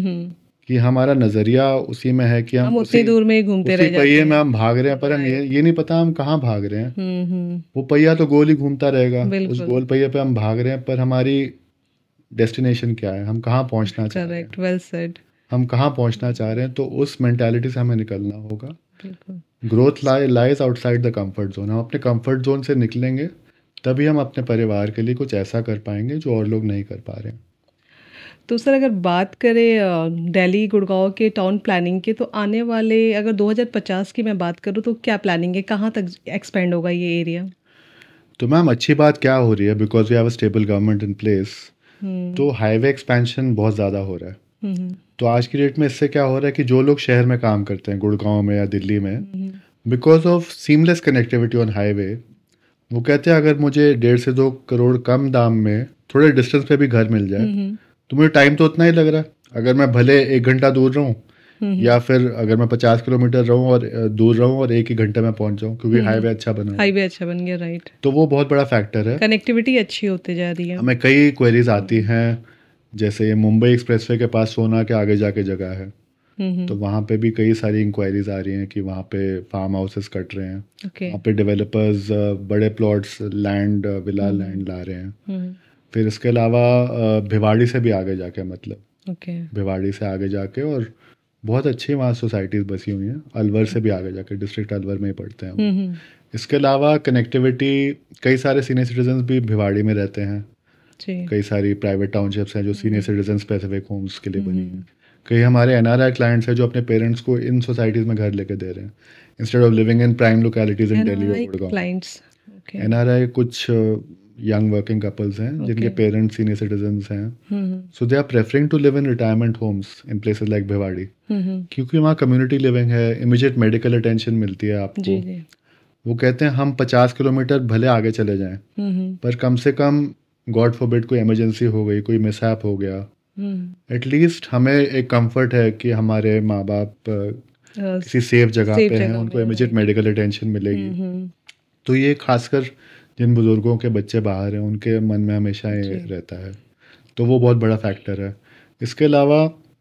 [SPEAKER 1] कि हमारा नज़रिया उसी में है कि हम
[SPEAKER 2] उतनी दूर में ही घूमते रह
[SPEAKER 1] उसी
[SPEAKER 2] जाते
[SPEAKER 1] पहिए में
[SPEAKER 2] हैं।
[SPEAKER 1] हम भाग रहे हैं, पर हम ये नहीं पता हम कहाँ भाग रहे हैं। वो पहिया तो गोल ही घूमता रहेगा, उस
[SPEAKER 2] बिल्कुल।
[SPEAKER 1] गोल पहिए पे हम भाग रहे हैं, पर हमारी डेस्टिनेशन क्या है, हम कहाँ पहुँचना चाह रहे हैं,
[SPEAKER 2] करेक्ट, वेल सेड।
[SPEAKER 1] हम कहाँ पहुँचना चाह रहे हैं। तो उस मेंटालिटी से हमें निकलना होगा।
[SPEAKER 2] बिल्कुल।
[SPEAKER 1] Growth lies outside the comfort zone. हम अपने कंफर्ट जोन से निकलेंगे, तभी हम अपने परिवार के लिए कुछ ऐसा कर पाएंगे जो और लोग नहीं कर पा रहे हैं।
[SPEAKER 2] तो सर, अगर बात करें दिल्ली गुड़गांव के टाउन प्लानिंग के, तो आने वाले अगर 2050 की मैं बात करूँ तो क्या प्लानिंग है, कहाँ तक एक्सपेंड होगा ये एरिया?
[SPEAKER 1] तो मैम, अच्छी बात क्या हो रही है, because we have a stable government in place, तो हाईवे एक्सपेंशन बहुत ज़्यादा हो रहा है। तो आज की डेट में इससे क्या हो रहा है कि जो लोग शहर में काम करते हैं, गुड़गांव में या दिल्ली में, because of seamless connectivity on highway, वो कहते हैं अगर मुझे 1.5 से 2 करोड़ कम दाम में थोड़े डिस्टेंस पे भी घर मिल जाए, तो मुझे टाइम तो उतना ही लग रहा है। अगर मैं भले 1 घंटा दूर रहूँ, या फिर अगर मैं 50 किलोमीटर रहूँ और दूर रहूँ और 1 ही घंटे में पहुँच जाऊँ, क्योंकि हाईवे अच्छा बना है।
[SPEAKER 2] हाईवे अच्छा बन गया, राइट।
[SPEAKER 1] तो वो बहुत बड़ा फैक्टर है।
[SPEAKER 2] कनेक्टिविटी अच्छी होती जा रही है।
[SPEAKER 1] हमें कई क्वेरीज आती हैं, जैसे ये मुंबई एक्सप्रेसवे के पास सोना के आगे जाके जगह है, तो वहाँ पे भी कई सारी इंक्वायरीज आ रही हैं कि वहाँ पे फार्म हाउसेस कट रहे हैं। वहाँ पे डेवलपर्स बड़े प्लॉट्स, लैंड, विला लैंड ला रहे हैं। फिर इसके अलावा भिवाड़ी से भी आगे जाके, मतलब भिवाड़ी से आगे जाके, और बहुत अच्छी वहाँ सोसाइटीज़ बसी हुई हैं। अलवर से भी आगे जाके, डिस्ट्रिक्ट अलवर में ही पड़ते हैं। इसके अलावा कनेक्टिविटी, कई सारे सीनियर सिटीजन भी भिवाड़ी में रहते हैं। कई सारी प्राइवेट टाउनशिप्स हैं जो सीनियर सिटीजन स्पेसिफिक होम्स के लिए बनी हैं। कई हमारे एनआरआई क्लाइंट्स हैं जो अपने पेरेंट्स को इन सोसाइटीज़ में घर लेके दे रहे हैं, instead of living in prime localities in Delhi और गुड़गांव।
[SPEAKER 2] क्लाइंट्स।
[SPEAKER 1] एनआरआई कुछ यंग वर्किंग कपल्स हैं जिनके
[SPEAKER 2] Okay.
[SPEAKER 1] पेरेंट्स सीनियर सिटीजन्स हैं,
[SPEAKER 2] hmm
[SPEAKER 1] so they are preferring to live in retirement homes in places like Bhiwadi,
[SPEAKER 2] hmm
[SPEAKER 1] क्योंकि वहाँ कम्युनिटी लिविंग है, इमीडिएट मेडिकल अटेंशन मिलती है आपको।
[SPEAKER 2] जी जी
[SPEAKER 1] वो कहते हैं हम 50 किलोमीटर भले आगे चले जाएं, पर कम से कम गॉड फॉरबिड कोई इमरजेंसी हो गई, कोई मिसहैप हो गया, एटलीस्ट हमें एक कंफर्ट है कि हमारे माँ बाप किसी सेफ जगह
[SPEAKER 2] सेफ
[SPEAKER 1] पे हैं,
[SPEAKER 2] जगह
[SPEAKER 1] उनको
[SPEAKER 2] में,
[SPEAKER 1] इमीडिएट
[SPEAKER 2] right.
[SPEAKER 1] मेडिकल अटेंशन मिलेगी। तो ये खासकर जिन बुजुर्गों के बच्चे बाहर हैं उनके मन में हमेशा ये
[SPEAKER 2] जी।
[SPEAKER 1] रहता है, तो वो बहुत बड़ा फैक्टर है। इसके अलावा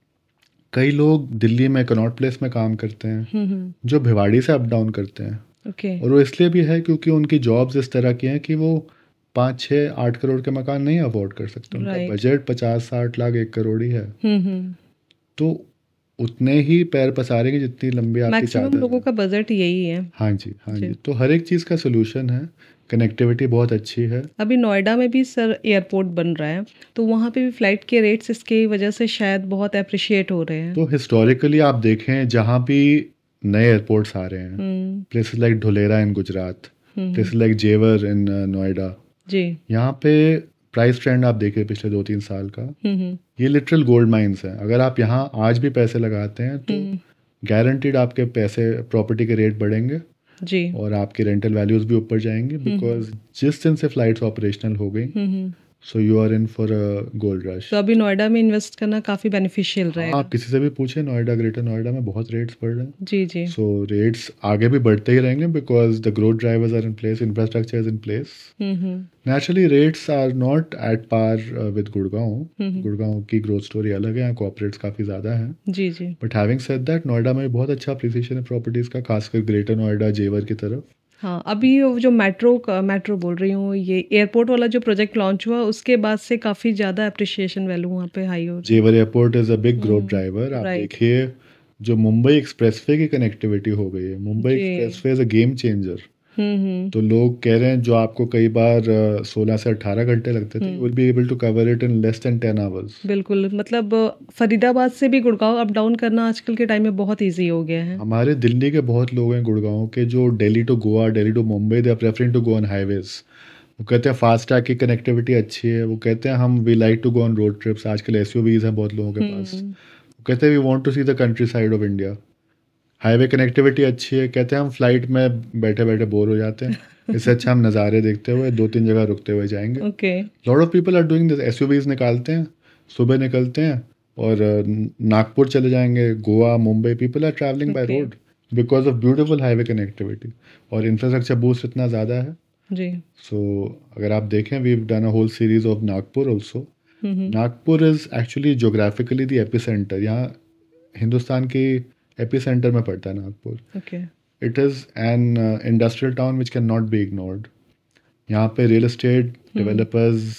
[SPEAKER 1] कई लोग दिल्ली में कनॉट प्लेस में काम करते हैं जो भिवाड़ी से अप डाउन करते हैं,
[SPEAKER 2] ओके
[SPEAKER 1] और वो इसलिए भी है क्योंकि उनकी जॉब्स इस तरह की हैं कि वो 5, 6, 8 करोड़ के मकान नहीं अफोर्ड कर सकते। उनका
[SPEAKER 2] Right.
[SPEAKER 1] बजट 50, 60 लाख 1 करोड़ ही है,
[SPEAKER 2] हम्म
[SPEAKER 1] तो उतने ही पैर पसारेंगे जितनी लंबी आपकी
[SPEAKER 2] मैक्सिमम
[SPEAKER 1] चादर
[SPEAKER 2] लोगों
[SPEAKER 1] है।
[SPEAKER 2] का बजट यही है।
[SPEAKER 1] हाँ जी, हाँ
[SPEAKER 2] जी।
[SPEAKER 1] जी, तो हर एक चीज़ का सोल्यूशन है, कनेक्टिविटी बहुत अच्छी है।
[SPEAKER 2] अभी नोएडा में भी सर एयरपोर्ट बन रहा है, तो वहाँ पे भी फ्लाइट के रेट्स इसकी वजह से शायद बहुत अप्रिशिएट हो रहे हैं।
[SPEAKER 1] तो हिस्टोरिकली आप देखें जहाँ भी नए एयरपोर्ट्स आ रहे हैं, places like Dholera in Gujarat, places like Jewar in Noida,
[SPEAKER 2] जी
[SPEAKER 1] यहाँ पे प्राइस ट्रेंड आप देखिए पिछले 2-3 साल का, ये लिटरल गोल्ड माइंस हैं। अगर आप यहाँ आज भी पैसे लगाते हैं तो गारंटीड आपके पैसे, प्रॉपर्टी के रेट बढ़ेंगे
[SPEAKER 2] जी
[SPEAKER 1] और आपकी रेंटल वैल्यूज भी ऊपर जाएंगे, बिकॉज जिस दिन से फ्लाइट्स ऑपरेशनल हो गई, so you are in for a gold rush.
[SPEAKER 2] तो अभी नोएडा में इन्वेस्ट करना काफ़ी बेनिफिशियल रहेगा।
[SPEAKER 1] आप किसी से भी पूछे नोएडा, ग्रेटर नोएडा में बहुत रेट्स बढ़ रहे हैं।
[SPEAKER 2] जी जी
[SPEAKER 1] सो रेट्स आगे भी बढ़ते ही रहेंगे because the growth drivers are in place, infrastructure is in place. Naturally rates are not at par with Gurgaon. Gurgaon की ग्रोथ स्टोरी अलग है, कॉर्पोरेट्स काफ़ी ज़्यादा हैं,
[SPEAKER 2] जी जी
[SPEAKER 1] but having said that Noida में भी बहुत अच्छा अप्रिसिएशन है प्रॉपर्टीज़ का, खासकर ग्रेटर नोएडा जेवर की तरफ।
[SPEAKER 2] हाँ, अभी वो जो मेट्रो बोल रही हूँ, ये एयरपोर्ट वाला जो प्रोजेक्ट लॉन्च हुआ उसके बाद से काफ़ी ज़्यादा अप्रिशिएशन वैल्यू वहाँ पे हाई हो रही
[SPEAKER 1] Jewar airport is a big growth driver. आप
[SPEAKER 2] right.
[SPEAKER 1] देखिए जो मुंबई एक्सप्रेसवे की कनेक्टिविटी हो गई है, मुंबई
[SPEAKER 2] जी।
[SPEAKER 1] Expressway is a game changer.
[SPEAKER 2] है।
[SPEAKER 1] तो लोग कह रहे हैं जो आपको कई बार 16 से 18 घंटे लगते थे, will be able to cover it in less than 10 hours.
[SPEAKER 2] बिल्कुल, मतलब फरीदाबाद से भी गुड़गांव अप डाउन करना आजकल के टाइम में बहुत इजी हो गया है।
[SPEAKER 1] हमारे दिल्ली के बहुत लोग हैं गुड़गांव के जो Delhi to Goa, Delhi to Mumbai, they are preferring to go on highways. वो कहते हैं फास्ट ट्रैक की कनेक्टिविटी अच्छी है, वो कहते हैं हम we like to go on road trips. आजकल एसयूवीज हैं बहुत लोगों के पास, वो कहते हैं we want to see the countryside of India. Highway connectivity अच्छी है, कहते हैं हम फ्लाइट में बैठे बैठे बोर हो जाते हैं, इससे अच्छा हम नज़ारे देखते हुए 2-3 जगह रुकते हुए जाएंगे।
[SPEAKER 2] Okay
[SPEAKER 1] lot of people are doing this. SUVs निकालते हैं, सुबह निकलते हैं और नागपुर चले जाएंगे, Goa, Mumbai. People are travelling by
[SPEAKER 2] Okay.
[SPEAKER 1] Road because of beautiful highway connectivity, और इंफ्रास्ट्रक्चर बूस्ट इतना ज़्यादा है।
[SPEAKER 2] जी
[SPEAKER 1] सो अगर आप देखें, we have done a whole series of Nagpur also. Nagpur is actually geographically the epicentre. यहाँ हिंदुस्तान की एपिसेंटर में पड़ता है Nagpur.
[SPEAKER 2] Okay
[SPEAKER 1] it is an industrial town which can not be ignored. यहाँ पे रियल एस्टेट डेवलपर्स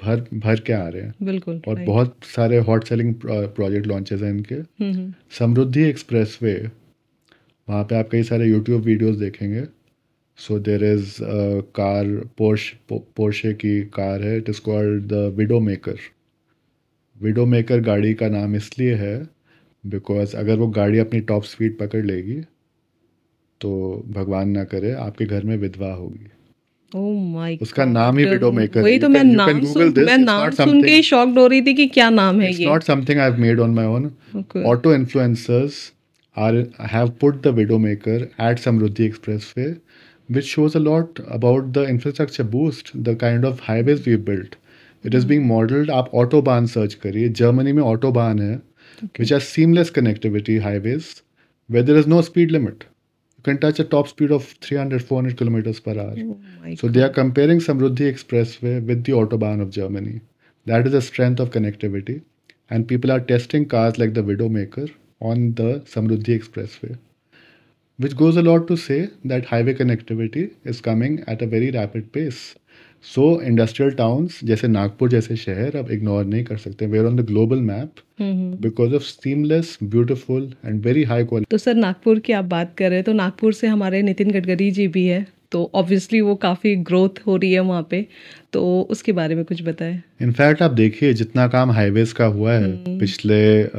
[SPEAKER 1] भर के आ रहे हैं,
[SPEAKER 2] बिल्कुल
[SPEAKER 1] और
[SPEAKER 2] right.
[SPEAKER 1] बहुत सारे हॉट सेलिंग प्रोजेक्ट लॉन्चेस हैं इनके। समृद्धि एक्सप्रेसवे, वहाँ पे आप कई सारे यूट्यूब वीडियोस देखेंगे। So there is car, Porsche की कार है, it is called the widow maker. Widow maker गाड़ी का नाम इसलिए है बिकॉज अगर वो गाड़ी अपनी टॉप स्पीड पकड़ लेगी तो भगवान ना करे आपके घर में विधवा होगी।
[SPEAKER 2] ओह माय
[SPEAKER 1] उसका नाम ही विडो मेकर है।
[SPEAKER 2] वही तो मैं नाम सुन के ही शॉक्ड हो रही थी कि क्या नाम है
[SPEAKER 1] It's
[SPEAKER 2] ये।
[SPEAKER 1] not something I've made on my own.
[SPEAKER 2] Okay.
[SPEAKER 1] Auto influencers have put the Widowmaker at Samruddhi Expressway, which shows a lot about the infrastructure boost, the kind of highways we've built. It is being modeled. आप Autobahn search करिए, जर्मनी में Autobahn है, which has seamless connectivity highways where there is no speed limit. You can touch a top speed of 300-400 kilometers per hour.
[SPEAKER 2] Oh my
[SPEAKER 1] So they are comparing Samruddhi Expressway with the Autobahn of Germany. That is the strength of connectivity. And people are testing cars like the Widowmaker on the Samruddhi Expressway, which goes a lot to say that highway connectivity is coming at a very rapid pace. So industrial towns जैसे नागपुर जैसे शहर अब इग्नोर नहीं कर सकते। We're on the global map because of seamless, beautiful and very high quality.
[SPEAKER 2] तो सर नागपुर की आप बात कर रहे हैं, तो नागपुर से हमारे नितिन गडकरी जी भी है, तो ऑब्वियसली वो काफ़ी ग्रोथ हो रही है वहाँ पे, तो उसके बारे में कुछ बताएं।
[SPEAKER 1] इनफैक्ट आप देखिए जितना काम हाईवेज का हुआ है पिछले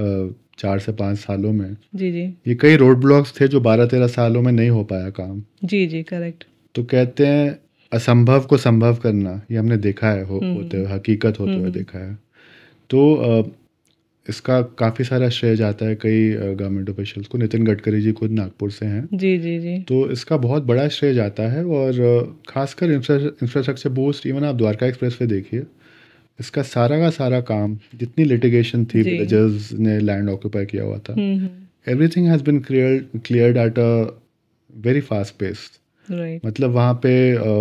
[SPEAKER 1] 4 से 5 सालों में,
[SPEAKER 2] जी जी
[SPEAKER 1] ये कई रोड ब्लॉक्स थे जो 12-13 सालों में नहीं हो पाया काम।
[SPEAKER 2] जी जी करेक्ट।
[SPEAKER 1] तो कहते हैं असंभव को संभव करना ये हमने देखा है होते हुए, हकीकत होते हुए देखा है। तो इसका काफ़ी सारा श्रेय जाता है कई गवर्नमेंट ऑफिशियल्स को। नितिन गडकरी जी खुद नागपुर से हैं,
[SPEAKER 2] जी जी जी।
[SPEAKER 1] तो इसका बहुत बड़ा श्रेय जाता है। और खासकर इंफ्रास्ट्रक्चर बूस्ट, इवन आप द्वारका एक्सप्रेस वे देखिए, इसका सारा का सारा काम, जितनी लिटिगेशन थी,
[SPEAKER 2] जी।
[SPEAKER 1] विलेजर्स ने लैंड ऑक्यूपाई किया हुआ था,
[SPEAKER 2] hmm,
[SPEAKER 1] everything has been cleared at a very fast pace.
[SPEAKER 2] Right.
[SPEAKER 1] मतलब वहाँ पे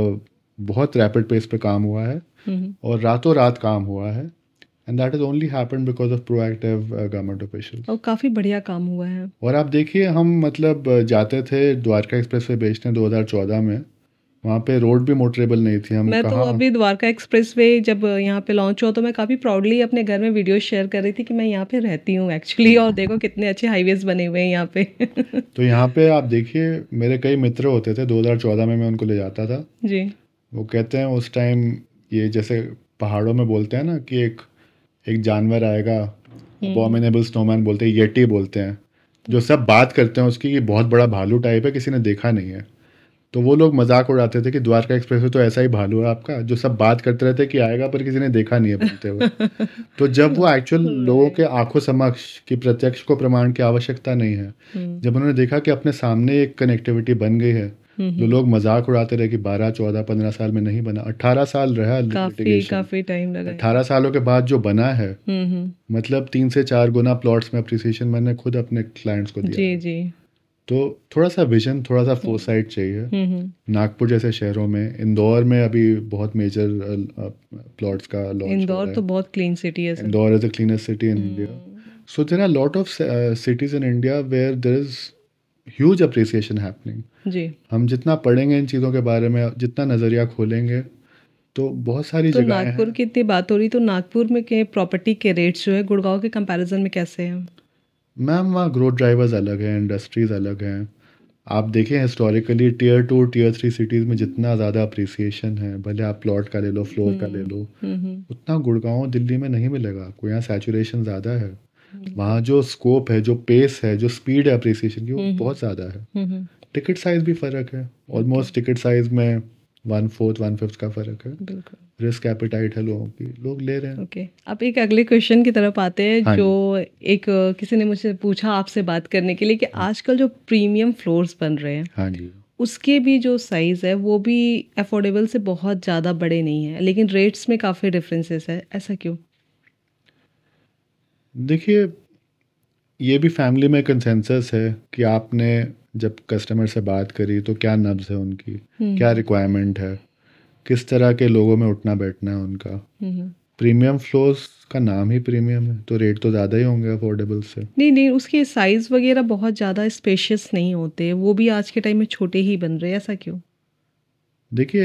[SPEAKER 1] बहुत रैपिड पेस पे काम हुआ है और रातों रात काम हुआ है। And that is only happened because of proactive government officials.
[SPEAKER 2] और काफ़ी बढ़िया काम हुआ है।
[SPEAKER 1] और आप देखिए, हम मतलब जाते थे द्वारका एक्सप्रेस वे बेचने 2014 में, वहाँ पे रोड भी मोटरेबल नहीं थी। हम
[SPEAKER 2] मैं तो
[SPEAKER 1] कहाँ
[SPEAKER 2] अभी द्वारका एक्सप्रेस वे जब यहाँ पे लॉन्च हुआ तो मैं काफ़ी प्राउडली अपने घर में वीडियो शेयर कर रही थी कि मैं यहाँ पे रहती हूँ एक्चुअली, और देखो कितने अच्छे हाईवेज बने हुए हैं यहाँ पे।
[SPEAKER 1] तो यहाँ पे आप देखिए, मेरे कई मित्र होते थे, 2014 में मैं उनको ले जाता था।
[SPEAKER 2] जी।
[SPEAKER 1] वो कहते हैं उस टाइम, ये जैसे पहाड़ों में बोलते हैं ना कि एक जानवर आएगा, अबॉमिनेबल स्नोमैन बोलते हैं, येटी बोलते हैं, जो सब बात करते हैं उसकी कि बहुत बड़ा भालू टाइप है, किसी ने देखा नहीं है। तो वो लोग मजाक उड़ाते थे कि द्वारका एक्सप्रेस में तो ऐसा ही भालू है आपका, जो सब बात करते रहते कि आएगा पर किसी ने देखा नहीं है बनते हुए। तो जब वो एक्चुअल लोगों के आंखों समक्ष कि प्रत्यक्ष को प्रमाण की आवश्यकता नहीं है, जब उन्होंने देखा कि अपने सामने एक कनेक्टिविटी बन गई है, जो लोग मजाक उड़ाते रहे कि 12, 14, 15 साल में नहीं बना, 18 साल रहा
[SPEAKER 2] काफी टाइम लगा।
[SPEAKER 1] 18 सालों के बाद जो बना है, मतलब 3 से 4 गुना प्लॉट्स में अप्रिसिएशन मैंने खुद अपने क्लाइंट्स को दिया।
[SPEAKER 2] जी जी।
[SPEAKER 1] तो थोड़ा सा विजन, थोड़ा सा फोरसाइट चाहिए। नागपुर जैसे शहरों में, इंदौर में अभी बहुत मेजर प्लॉट्स का लॉन्च हो रहा है।
[SPEAKER 2] इंदौर तो बहुत क्लीन सिटी है।
[SPEAKER 1] Indore is the cleanest city in India. So there are lot of cities in India where there is huge appreciation happening.
[SPEAKER 2] जी। हम
[SPEAKER 1] जितना पढ़ेंगे इन चीज़ों के बारे में, जितना नज़रिया खोलेंगे, तो बहुत सारी जगह हैं।
[SPEAKER 2] नागपुर की इतनी बात हो रही, तो नागपुर में के प्रॉपर्टी के रेट्स जो है गुड़गांव के कंपैरिजन में कैसे हैं?
[SPEAKER 1] मैम, वहाँ ग्रोथ ड्राइवर्स अलग हैं, इंडस्ट्रीज़ अलग हैं। आप देखें हिस्टोरिकली Tier 2, Tier 3 सिटीज़ में जितना ज़्यादा अप्रिसिएशन है, भले आप प्लॉट का ले लो, फ्लोर का ले लो, उतना गुड़गांव दिल्ली में नहीं मिलेगा आपको। यहाँ सैचुरेशन ज़्यादा है। वहाँ जो स्कोप है, जो पेस है, जो स्पीड है अप्रिसिएशन की, वो बहुत ज़्यादा है। टिकट साइज़ भी फ़र्क है, ऑलमोस्ट टिकट साइज़ में 1/4, 1/5 का फ़र्क है।
[SPEAKER 2] बिल्कुल।
[SPEAKER 1] रिस्क एपेटाइट है लोगों की, लोग ले रहे हैं।
[SPEAKER 2] ओके, अब एक अगले क्वेश्चन की तरफ आते हैं।
[SPEAKER 1] हाँ,
[SPEAKER 2] जो एक किसी ने मुझसे पूछा आपसे बात करने के लिए कि आजकल जो प्रीमियम फ्लोर्स बन रहे हैं,
[SPEAKER 1] हाँ जी,
[SPEAKER 2] उसके भी जो साइज़ है वो भी अफोर्डेबल से बहुत ज़्यादा बड़े नहीं है, लेकिन रेट्स में काफ़ी डिफरेंसेस है, ऐसा क्यों?
[SPEAKER 1] देखिए, ये भी फैमिली में कंसेंसस है कि आपने जब कस्टमर से बात करी तो क्या नब्ज़ है उनकी, क्या रिक्वायरमेंट है, किस तरह के लोगों में उठना बैठना है उनका। प्रीमियम फ्लोर्स का नाम ही प्रीमियम है, तो रेट तो ज़्यादा ही होंगे अफोर्डेबल से।
[SPEAKER 2] नहीं, उसके साइज़ वगैरह बहुत ज़्यादा स्पेशियस नहीं होते, वो भी आज के टाइम में छोटे ही बन रहे हैं, ऐसा क्यों?
[SPEAKER 1] देखिए,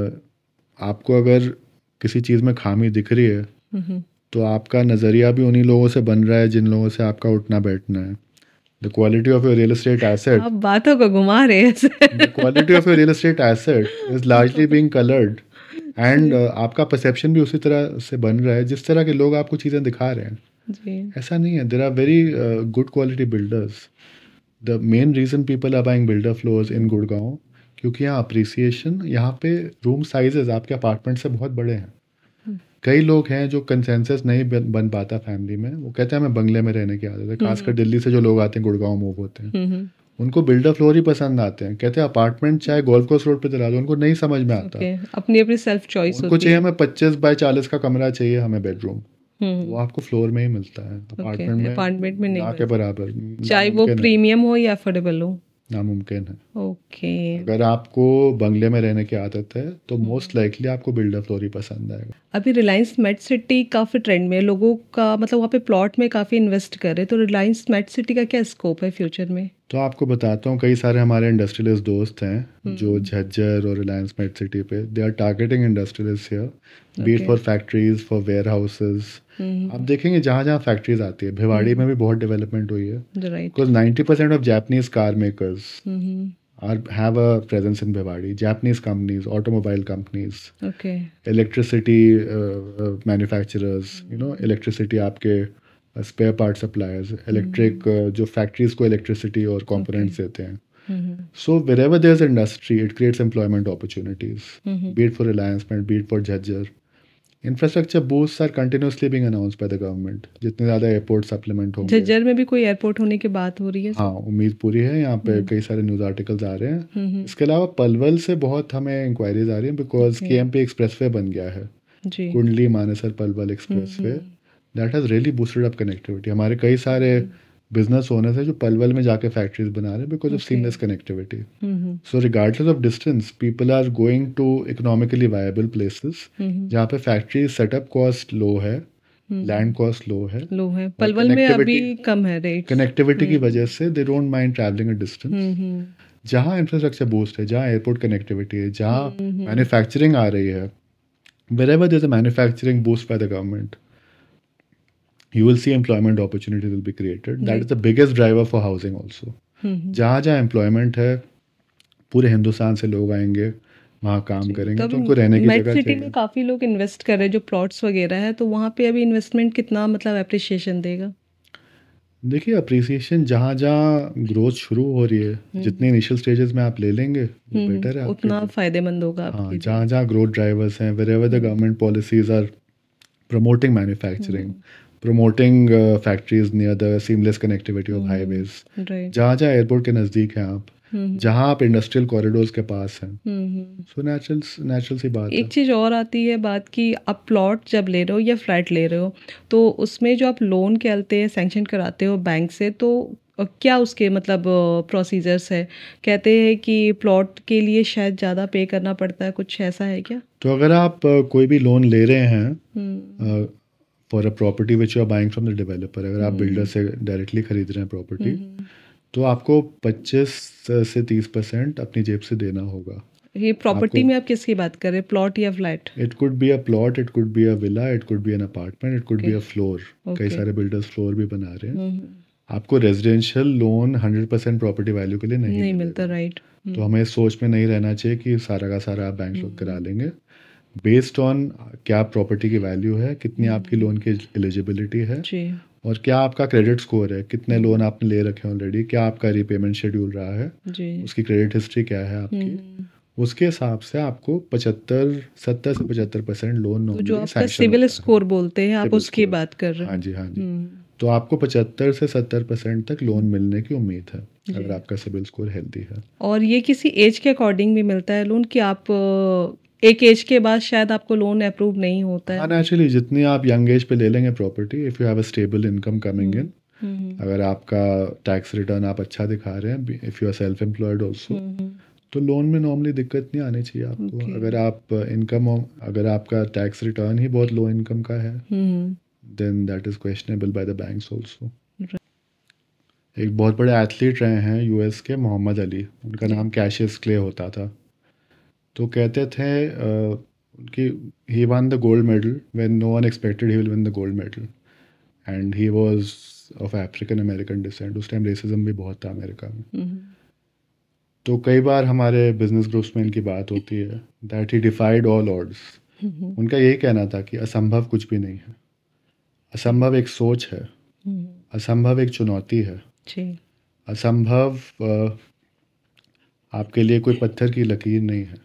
[SPEAKER 1] आपको अगर किसी चीज़ में खामी दिख रही है, तो आपका नज़रिया भी उन्हीं लोगों से बन रहा है जिन लोगों से आपका उठना बैठना है। The quality of your real estate asset,
[SPEAKER 2] आप बातों को घुमा रहे हैं।
[SPEAKER 1] The quality of your real estate asset is largely being coloured, and आपका परसेप्शन भी उसी तरह से बन रहा है जिस तरह के लोग आपको चीज़ें दिखा रहे हैं।
[SPEAKER 2] जी।
[SPEAKER 1] ऐसा नहीं है, there are very good quality builders. The main reason people are buying builder floors in Gurgaon, क्योंकि यहाँ अप्रिसिएशन, यहाँ पे रूम साइजेस आपके अपार्टमेंट से बहुत बड़े हैं। कई लोग हैं जो कंसेंसस नहीं बन पाता फैमिली में, वो कहते हैं हमें बंगले में रहने की आदत है। खासकर दिल्ली से जो लोग आते हैं, गुड़गांव मूव होते हैं, उनको बिल्डर फ्लोर ही पसंद आते हैं। कहते हैं अपार्टमेंट चाहे गोल्फ कोर्स रोड पे दिला दो, उनको नहीं समझ में आता।
[SPEAKER 2] अपनी सेल्फ चॉइस
[SPEAKER 1] उनको चाहिए हमें 25 बाय 40 का कमरा चाहिए हमें बेडरूम, वो आपको फ्लोर में ही मिलता है, अपार्टमेंट में नहीं के बराबर,
[SPEAKER 2] चाहे वो प्रीमियम हो या अफोर्डेबल हो,
[SPEAKER 1] नामुमकिन है।
[SPEAKER 2] ओके।
[SPEAKER 1] अगर आपको बंगले में रहने की आदत है तो मोस्ट लाइकली आपको बिल्डर फ्लोर ही पसंद आएगा।
[SPEAKER 2] अभी रिलायंस मेट सिटी काफ़ी ट्रेंड में है, लोगों का मतलब वहाँ पे प्लॉट में काफ़ी इन्वेस्ट कर रहे हैं, तो रिलायंस मेट सिटी का क्या स्कोप है फ्यूचर में?
[SPEAKER 1] तो आपको बताता हूँ, कई सारे हमारे इंडस्ट्रियलिस्ट दोस्त हैं जो झज्जर और रिलायंस मेट सिटी पे, they are targeting industrialist here, be it for factories, for warehouses. आप देखेंगे जहाँ जहाँ फैक्ट्रीज आती है, भिवाड़ी में भी बहुत डेवलपमेंट हुई है, because 90% of Japanese car makers have a presence in Bhiwadi. Japanese companies, automobile companies, electricity manufacturers, electricity आपके स्पेयर पार्ट सप्लायर्स, इलेक्ट्रिक जो फैक्ट्रीज को इलेक्ट्रिसिटी और कंपोनेंट्स देते हैं, So wherever there's industry, it creates employment opportunities, be it for Reliance, be it for Jhajjar. Infrastructure boosts are continuously being announced by the government. जितने ज़्यादा एयरपोर्ट सप्लीमेंट होंगे,
[SPEAKER 2] झज्जर में भी कोई एयरपोर्ट होने की बात हो रही है?
[SPEAKER 1] हाँ, उम्मीद पूरी है। यहाँ पे कई सारे न्यूज़ आर्टिकल्स आ रहे हैं। इसके अलावा पलवल से बहुत हमें इंक्वायरीज आ रही हैं, बिकॉज KMP एक्सप्रेसवे बन गया है, Kundli Manesar Palwal expressway, that has really boosted up connectivity. हमारे कई सारे बिजनेस ओनर्स हैं जो पलवल में जाके फैक्ट्रीज बना रहे हैं because of seamless connectivity. So regardless of distance, people are going to economically viable places जहाँ पे फैक्ट्री सेटअप कॉस्ट लो है, लैंड कॉस्ट लो है।
[SPEAKER 2] पलवल में अभी कम है रेट।
[SPEAKER 1] कनेक्टिविटी की वजह से they don't mind travelling a distance. जहाँ इंफ्रास्ट्रक्चर बूस्ट है, जहाँ एयरपोर्ट कनेक्टिविटी है, जहाँ मैन्युफैक्चरिंग आ रही है, wherever there's a manufacturing boost by the government, you will see employment opportunities will be created. That is the biggest driver for housing also. जहाँ जहाँ एम्प्लॉयमेंट है, पूरे हिंदुस्तान से लोग आएंगे, वहाँ काम करेंगे, तो उनको रहने की जगह
[SPEAKER 2] सिटी में काफ़ी लोग इन्वेस्ट कर रहे हैं, जो प्लॉट्स वगैरह है, तो वहाँ पे अभी इन्वेस्टमेंट कितना मतलब अप्रिसिएशन देगा?
[SPEAKER 1] देखिए, अप्रिसिएशन जहाँ जहाँ ग्रोथ शुरू हो रही है, जितने इनिशियल स्टेजेस में आप ले लेंगे वो बेटर है,
[SPEAKER 2] उतना फायदेमंद होगा।
[SPEAKER 1] हाँ, जहाँ जहाँ ग्रोथ ड्राइवर्स हैं, wherever the government policies are promoting manufacturing, promoting factories near the seamless connectivity of highways, जहाँ जहाँ एयरपोर्ट के नज़दीक हैं आप, जहाँ आप इंडस्ट्रियल कॉरिडोर्स के पास हैं, सो नेचुरल सी बात है।
[SPEAKER 2] एक चीज़ और आती है बात कि आप प्लॉट जब ले रहे हो या फ्लैट ले रहे हो, तो उसमें जो आप लोन कहते हैं सैंक्शन कराते हो बैंक से, तो क्या उसके मतलब प्रोसीजर्स है? कहते हैं कि प्लॉट के लिए शायद ज़्यादा पे करना पड़ता है, कुछ ऐसा है क्या?
[SPEAKER 1] तो अगर आप कोई भी लोन ले रहे हैं for a property which you are buying from the developer, अगर आप बिल्डर से डायरेक्टली खरीद रहे हैं प्रॉपर्टी, तो आपको 25 से 30% अपनी जेब से देना होगा।
[SPEAKER 2] ये प्रॉपर्टी में आप किसकी बात कर रहे हैं, प्लॉट या flat?
[SPEAKER 1] It could be a plot, it could be a villa, it could be an apartment, it could be a floor. कई सारे बिल्डर्स फ्लोर भी बना रहे हैं। आपको रेजिडेंशियल लोन 100% प्रॉपर्टी वैल्यू के लिए नहीं
[SPEAKER 2] मिलता, राइट।
[SPEAKER 1] तो हमें इस सोच में नहीं रहना चाहिए कि सारा का सारा आप बैंक लोन करा लेंगे। बेस्ड ऑन क्या प्रॉपर्टी की वैल्यू है, कितनी आपकी लोन की एलिजिबिलिटी है, और क्या आपका क्रेडिट स्कोर है, कितने लोन आपने ले रखे हैं ऑलरेडी, क्या आपका रीपेमेंट शेड्यूल रहा है, उसकी क्रेडिट हिस्ट्री क्या है आपकी, उसके हिसाब से आपको 70 से 75% लोन,
[SPEAKER 2] तो जो आपका सिविल स्कोर बोलते हैं, आप उसकी बात कर रहे हैं?
[SPEAKER 1] हाँ जी, हाँ जी। तो आपको 75 से 70% तक लोन मिलने की उम्मीद है अगर आपका सिविल स्कोर हेल्दी है।
[SPEAKER 2] और ये किसी एज के अकॉर्डिंग भी मिलता है लोन, कि आप एक एज के बाद शायद आपको लोन अप्रूव नहीं होता है?
[SPEAKER 1] हाँ, नेचुरली जितनी आप यंग एज पे ले लेंगे property, if you have a stable income coming in, अगर आपका टैक्स रिटर्न आप अच्छा दिखा रहे हैं, if you are self employed also, तो लोन में नॉर्मली दिक्कत नहीं आनी चाहिए आपको। अगर आप अगर आपका टैक्स रिटर्न ही बहुत लो इनकम का है, then that is questionable by the banks also. एक बहुत बड़े एथलीट रहे हैं US के, मोहम्मद अली, उनका नाम कैशियस क्ले होता था। तो कहते थे कि he won the gold medal when no one expected he will win the gold medal, and he was of African American descent. उस टाइम रेसिज्म भी बहुत था अमेरिका में। तो कई बार हमारे बिजनेस ग्रुप्स में इनकी बात होती है that he defied all odds. उनका यही कहना था कि असंभव कुछ भी नहीं है, असंभव एक सोच है, असंभव एक चुनौती है, असंभव आपके लिए कोई पत्थर की लकीर नहीं है,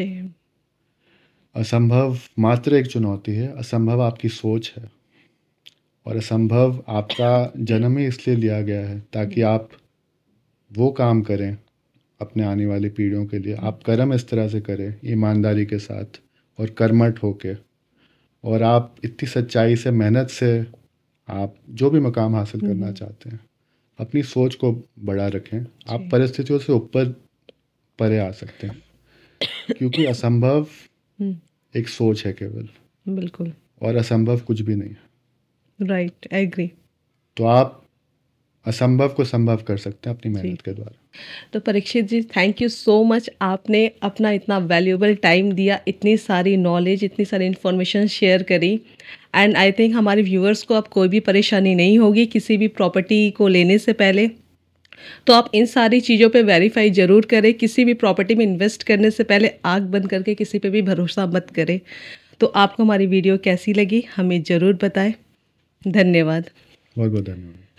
[SPEAKER 1] असंभव मात्र एक चुनौती है, असंभव आपकी सोच है, और असंभव आपका जन्म ही इसलिए लिया गया है ताकि आप वो काम करें अपने आने वाली पीढ़ियों के लिए। आप कर्म इस तरह से करें, ईमानदारी के साथ और कर्मठ होके, और आप इतनी सच्चाई से, मेहनत से आप जो भी मकाम हासिल करना चाहते हैं, अपनी सोच को बड़ा रखें। आप परिस्थितियों से ऊपर परे आ सकते हैं, क्योंकि असंभव एक सोच है केवल,
[SPEAKER 2] बिल्कुल,
[SPEAKER 1] और असंभव कुछ भी नहीं है।
[SPEAKER 2] Right, I agree.
[SPEAKER 1] तो आप असंभव को संभव कर सकते हैं अपनी मेहनत के द्वारा।
[SPEAKER 2] तो Parikshit ji, thank you so much, आपने अपना इतना वैल्यूएबल टाइम दिया, इतनी सारी नॉलेज, इतनी सारी इन्फॉर्मेशन शेयर करी, एंड आई थिंक हमारे व्यूअर्स को अब कोई भी परेशानी नहीं होगी किसी भी प्रॉपर्टी को लेने से पहले। तो आप इन सारी चीज़ों पे वेरीफाई ज़रूर करें। किसी भी प्रॉपर्टी में इन्वेस्ट करने से पहले आँख बंद करके किसी पे भी भरोसा मत करें। तो आपको हमारी वीडियो कैसी लगी हमें ज़रूर बताएं। धन्यवाद।
[SPEAKER 1] बहुत बहुत धन्यवाद।